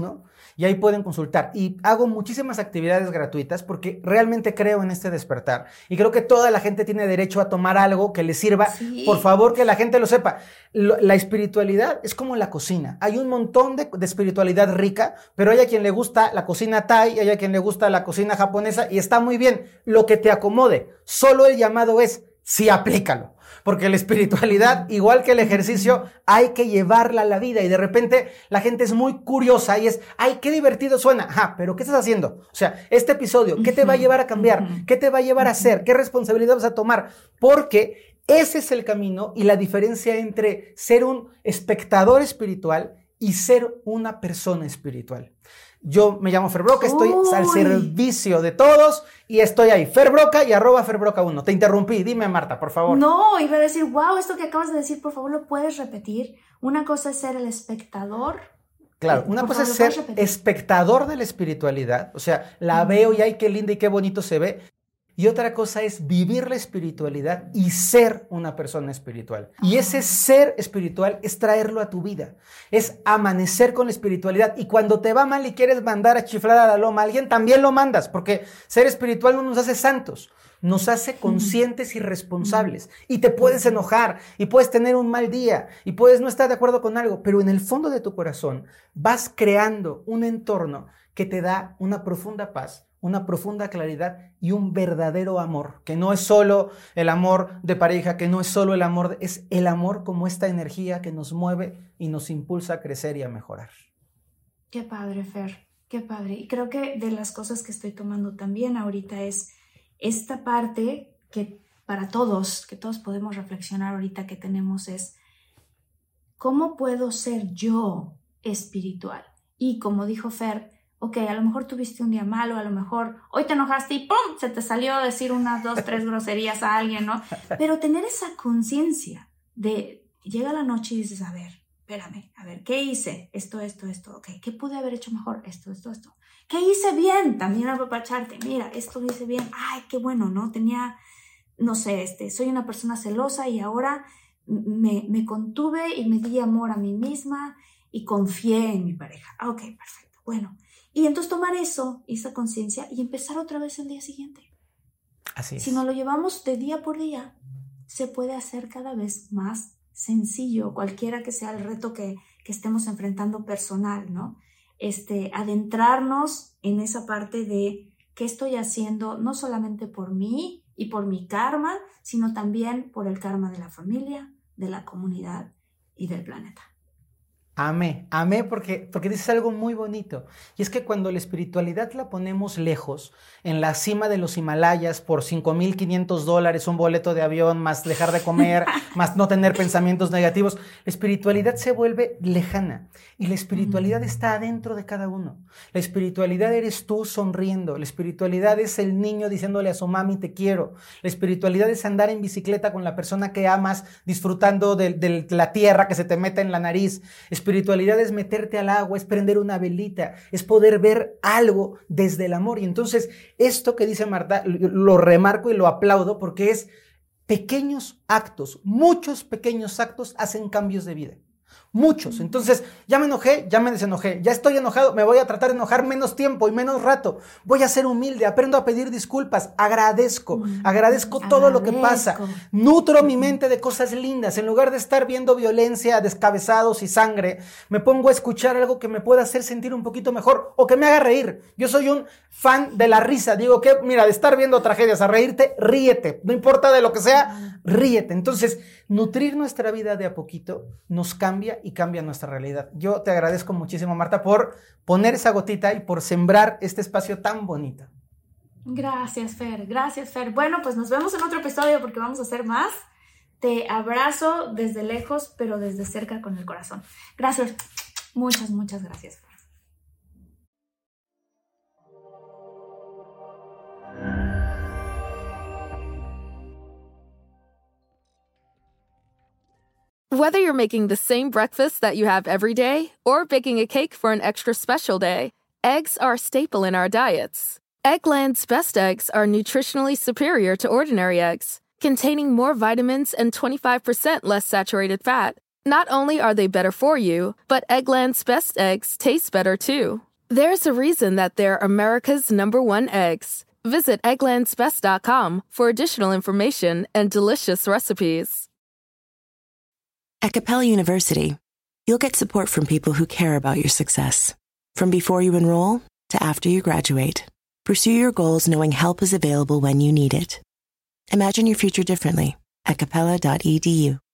y ahí pueden consultar. Y hago muchísimas actividades gratuitas porque realmente creo en este despertar y creo que toda la gente tiene derecho a tomar algo que les sirva. Sí. Por favor, que la gente lo sepa. La espiritualidad es como la cocina. Hay un montón de, de espiritualidad rica, pero hay a quien le gusta la cocina thai, hay a quien le gusta la cocina japonesa y está muy bien. Lo que te acomode. Solo el llamado es, sí, aplícalo. Porque la espiritualidad, igual que el ejercicio, hay que llevarla a la vida y de repente la gente es muy curiosa y es, ay, qué divertido suena. Ajá, pero ¿qué estás haciendo? O sea, este episodio, ¿qué te va a llevar a cambiar? ¿Qué te va a llevar a hacer? ¿Qué responsabilidad vas a tomar? Porque ese es el camino y la diferencia entre ser un espectador espiritual y ser una persona espiritual. Yo me llamo Fer Broca, estoy Uy. al servicio de todos y estoy ahí, Fer Broca y arroba Fer Broca uno. Te interrumpí, dime Marta, por favor. No, iba a decir, wow, esto que acabas de decir, por favor, ¿lo puedes repetir? Una cosa es ser el espectador. Claro, una cosa es ser espectador de la espiritualidad, o sea, la uh-huh. veo y ay, qué linda y qué bonito se ve. Y otra cosa es vivir la espiritualidad y ser una persona espiritual. Y ese ser espiritual es traerlo a tu vida. Es amanecer con la espiritualidad. Y cuando te va mal y quieres mandar a chiflar a la loma a alguien, también lo mandas. Porque ser espiritual no nos hace santos. Nos hace conscientes y responsables. Y te puedes enojar. Y puedes tener un mal día. Y puedes no estar de acuerdo con algo. Pero en el fondo de tu corazón vas creando un entorno que te da una profunda paz, una profunda claridad y un verdadero amor, que no es solo el amor de pareja, que no es solo el amor, de, es el amor como esta energía que nos mueve y nos impulsa a crecer y a mejorar. Qué padre, Fer, qué padre. Y creo que de las cosas que estoy tomando también ahorita es esta parte que para todos, que todos podemos reflexionar ahorita que tenemos es ¿cómo puedo ser yo espiritual? Y como dijo Fer, ok, a lo mejor tuviste un día malo, a lo mejor hoy te enojaste y ¡pum! Se te salió a decir unas dos, tres groserías a alguien, ¿no? Pero tener esa conciencia de, llega la noche y dices, a ver, espérame, a ver, ¿qué hice? Esto, esto, esto, ok, ¿qué pude haber hecho mejor? Esto, esto, esto. ¿Qué hice bien? También apapacharte, mira, esto lo hice bien, ay, qué bueno, ¿no? Tenía, no sé, este, soy una persona celosa y ahora me, me contuve y me di amor a mí misma y confié en mi pareja. Ah, ok, perfecto, bueno. Y entonces tomar eso, esa conciencia y empezar otra vez el día siguiente. Así es. Si nos lo llevamos de día por día, se puede hacer cada vez más sencillo, cualquiera que sea el reto que, que estemos enfrentando personal, ¿no? Este, adentrarnos en esa parte de qué estoy haciendo, no solamente por mí y por mi karma, sino también por el karma de la familia, de la comunidad y del planeta. Amé, amé porque, porque dices algo muy bonito. Y es que cuando la espiritualidad la ponemos lejos, en la cima de los Himalayas, por cinco mil quinientos dólares, un boleto de avión, más dejar de comer, más no tener pensamientos negativos, la espiritualidad se vuelve lejana. Y la espiritualidad está adentro de cada uno. La espiritualidad eres tú sonriendo. La espiritualidad es el niño diciéndole a su mami te quiero. La espiritualidad es andar en bicicleta con la persona que amas, disfrutando de, de la tierra que se te mete en la nariz. Espiritualidad es meterte al agua, es prender una velita, es poder ver algo desde el amor. Y entonces esto que dice Marta lo remarco y lo aplaudo porque es pequeños actos, muchos pequeños actos hacen cambios de vida. Muchos. Entonces, ya me enojé, ya me desenojé, ya estoy enojado, me voy a tratar de enojar menos tiempo y menos rato. Voy a ser humilde, aprendo a pedir disculpas, agradezco, mm, agradezco todo agradezco. Lo que pasa. Nutro mi mente de cosas lindas. En lugar de estar viendo violencia, descabezados y sangre, me pongo a escuchar algo que me pueda hacer sentir un poquito mejor o que me haga reír. Yo soy un fan de la risa. Digo que, mira, de estar viendo tragedias a reírte, ríete. No importa de lo que sea, ríete. Entonces, nutrir nuestra vida de a poquito nos cambia y cambia nuestra realidad. Yo te agradezco muchísimo, Marta, por poner esa gotita y por sembrar este espacio tan bonito. Gracias, Fer. Gracias, Fer. Bueno, pues nos vemos en otro episodio porque vamos a hacer más. Te abrazo desde lejos, pero desde cerca con el corazón. Gracias. Muchas, muchas gracias, Fer. Whether you're making the same breakfast that you have every day or baking a cake for an extra special day, eggs are a staple in our diets. Eggland's best eggs are nutritionally superior to ordinary eggs, containing more vitamins and twenty-five percent less saturated fat. Not only are they better for you, but Eggland's best eggs taste better too. There's a reason that they're America's number one eggs. Visit egglands best dot com for additional information and delicious recipes. At Capella University, you'll get support from people who care about your success. From before you enroll to after you graduate, pursue your goals knowing help is available when you need it. Imagine your future differently at capella dot e d u.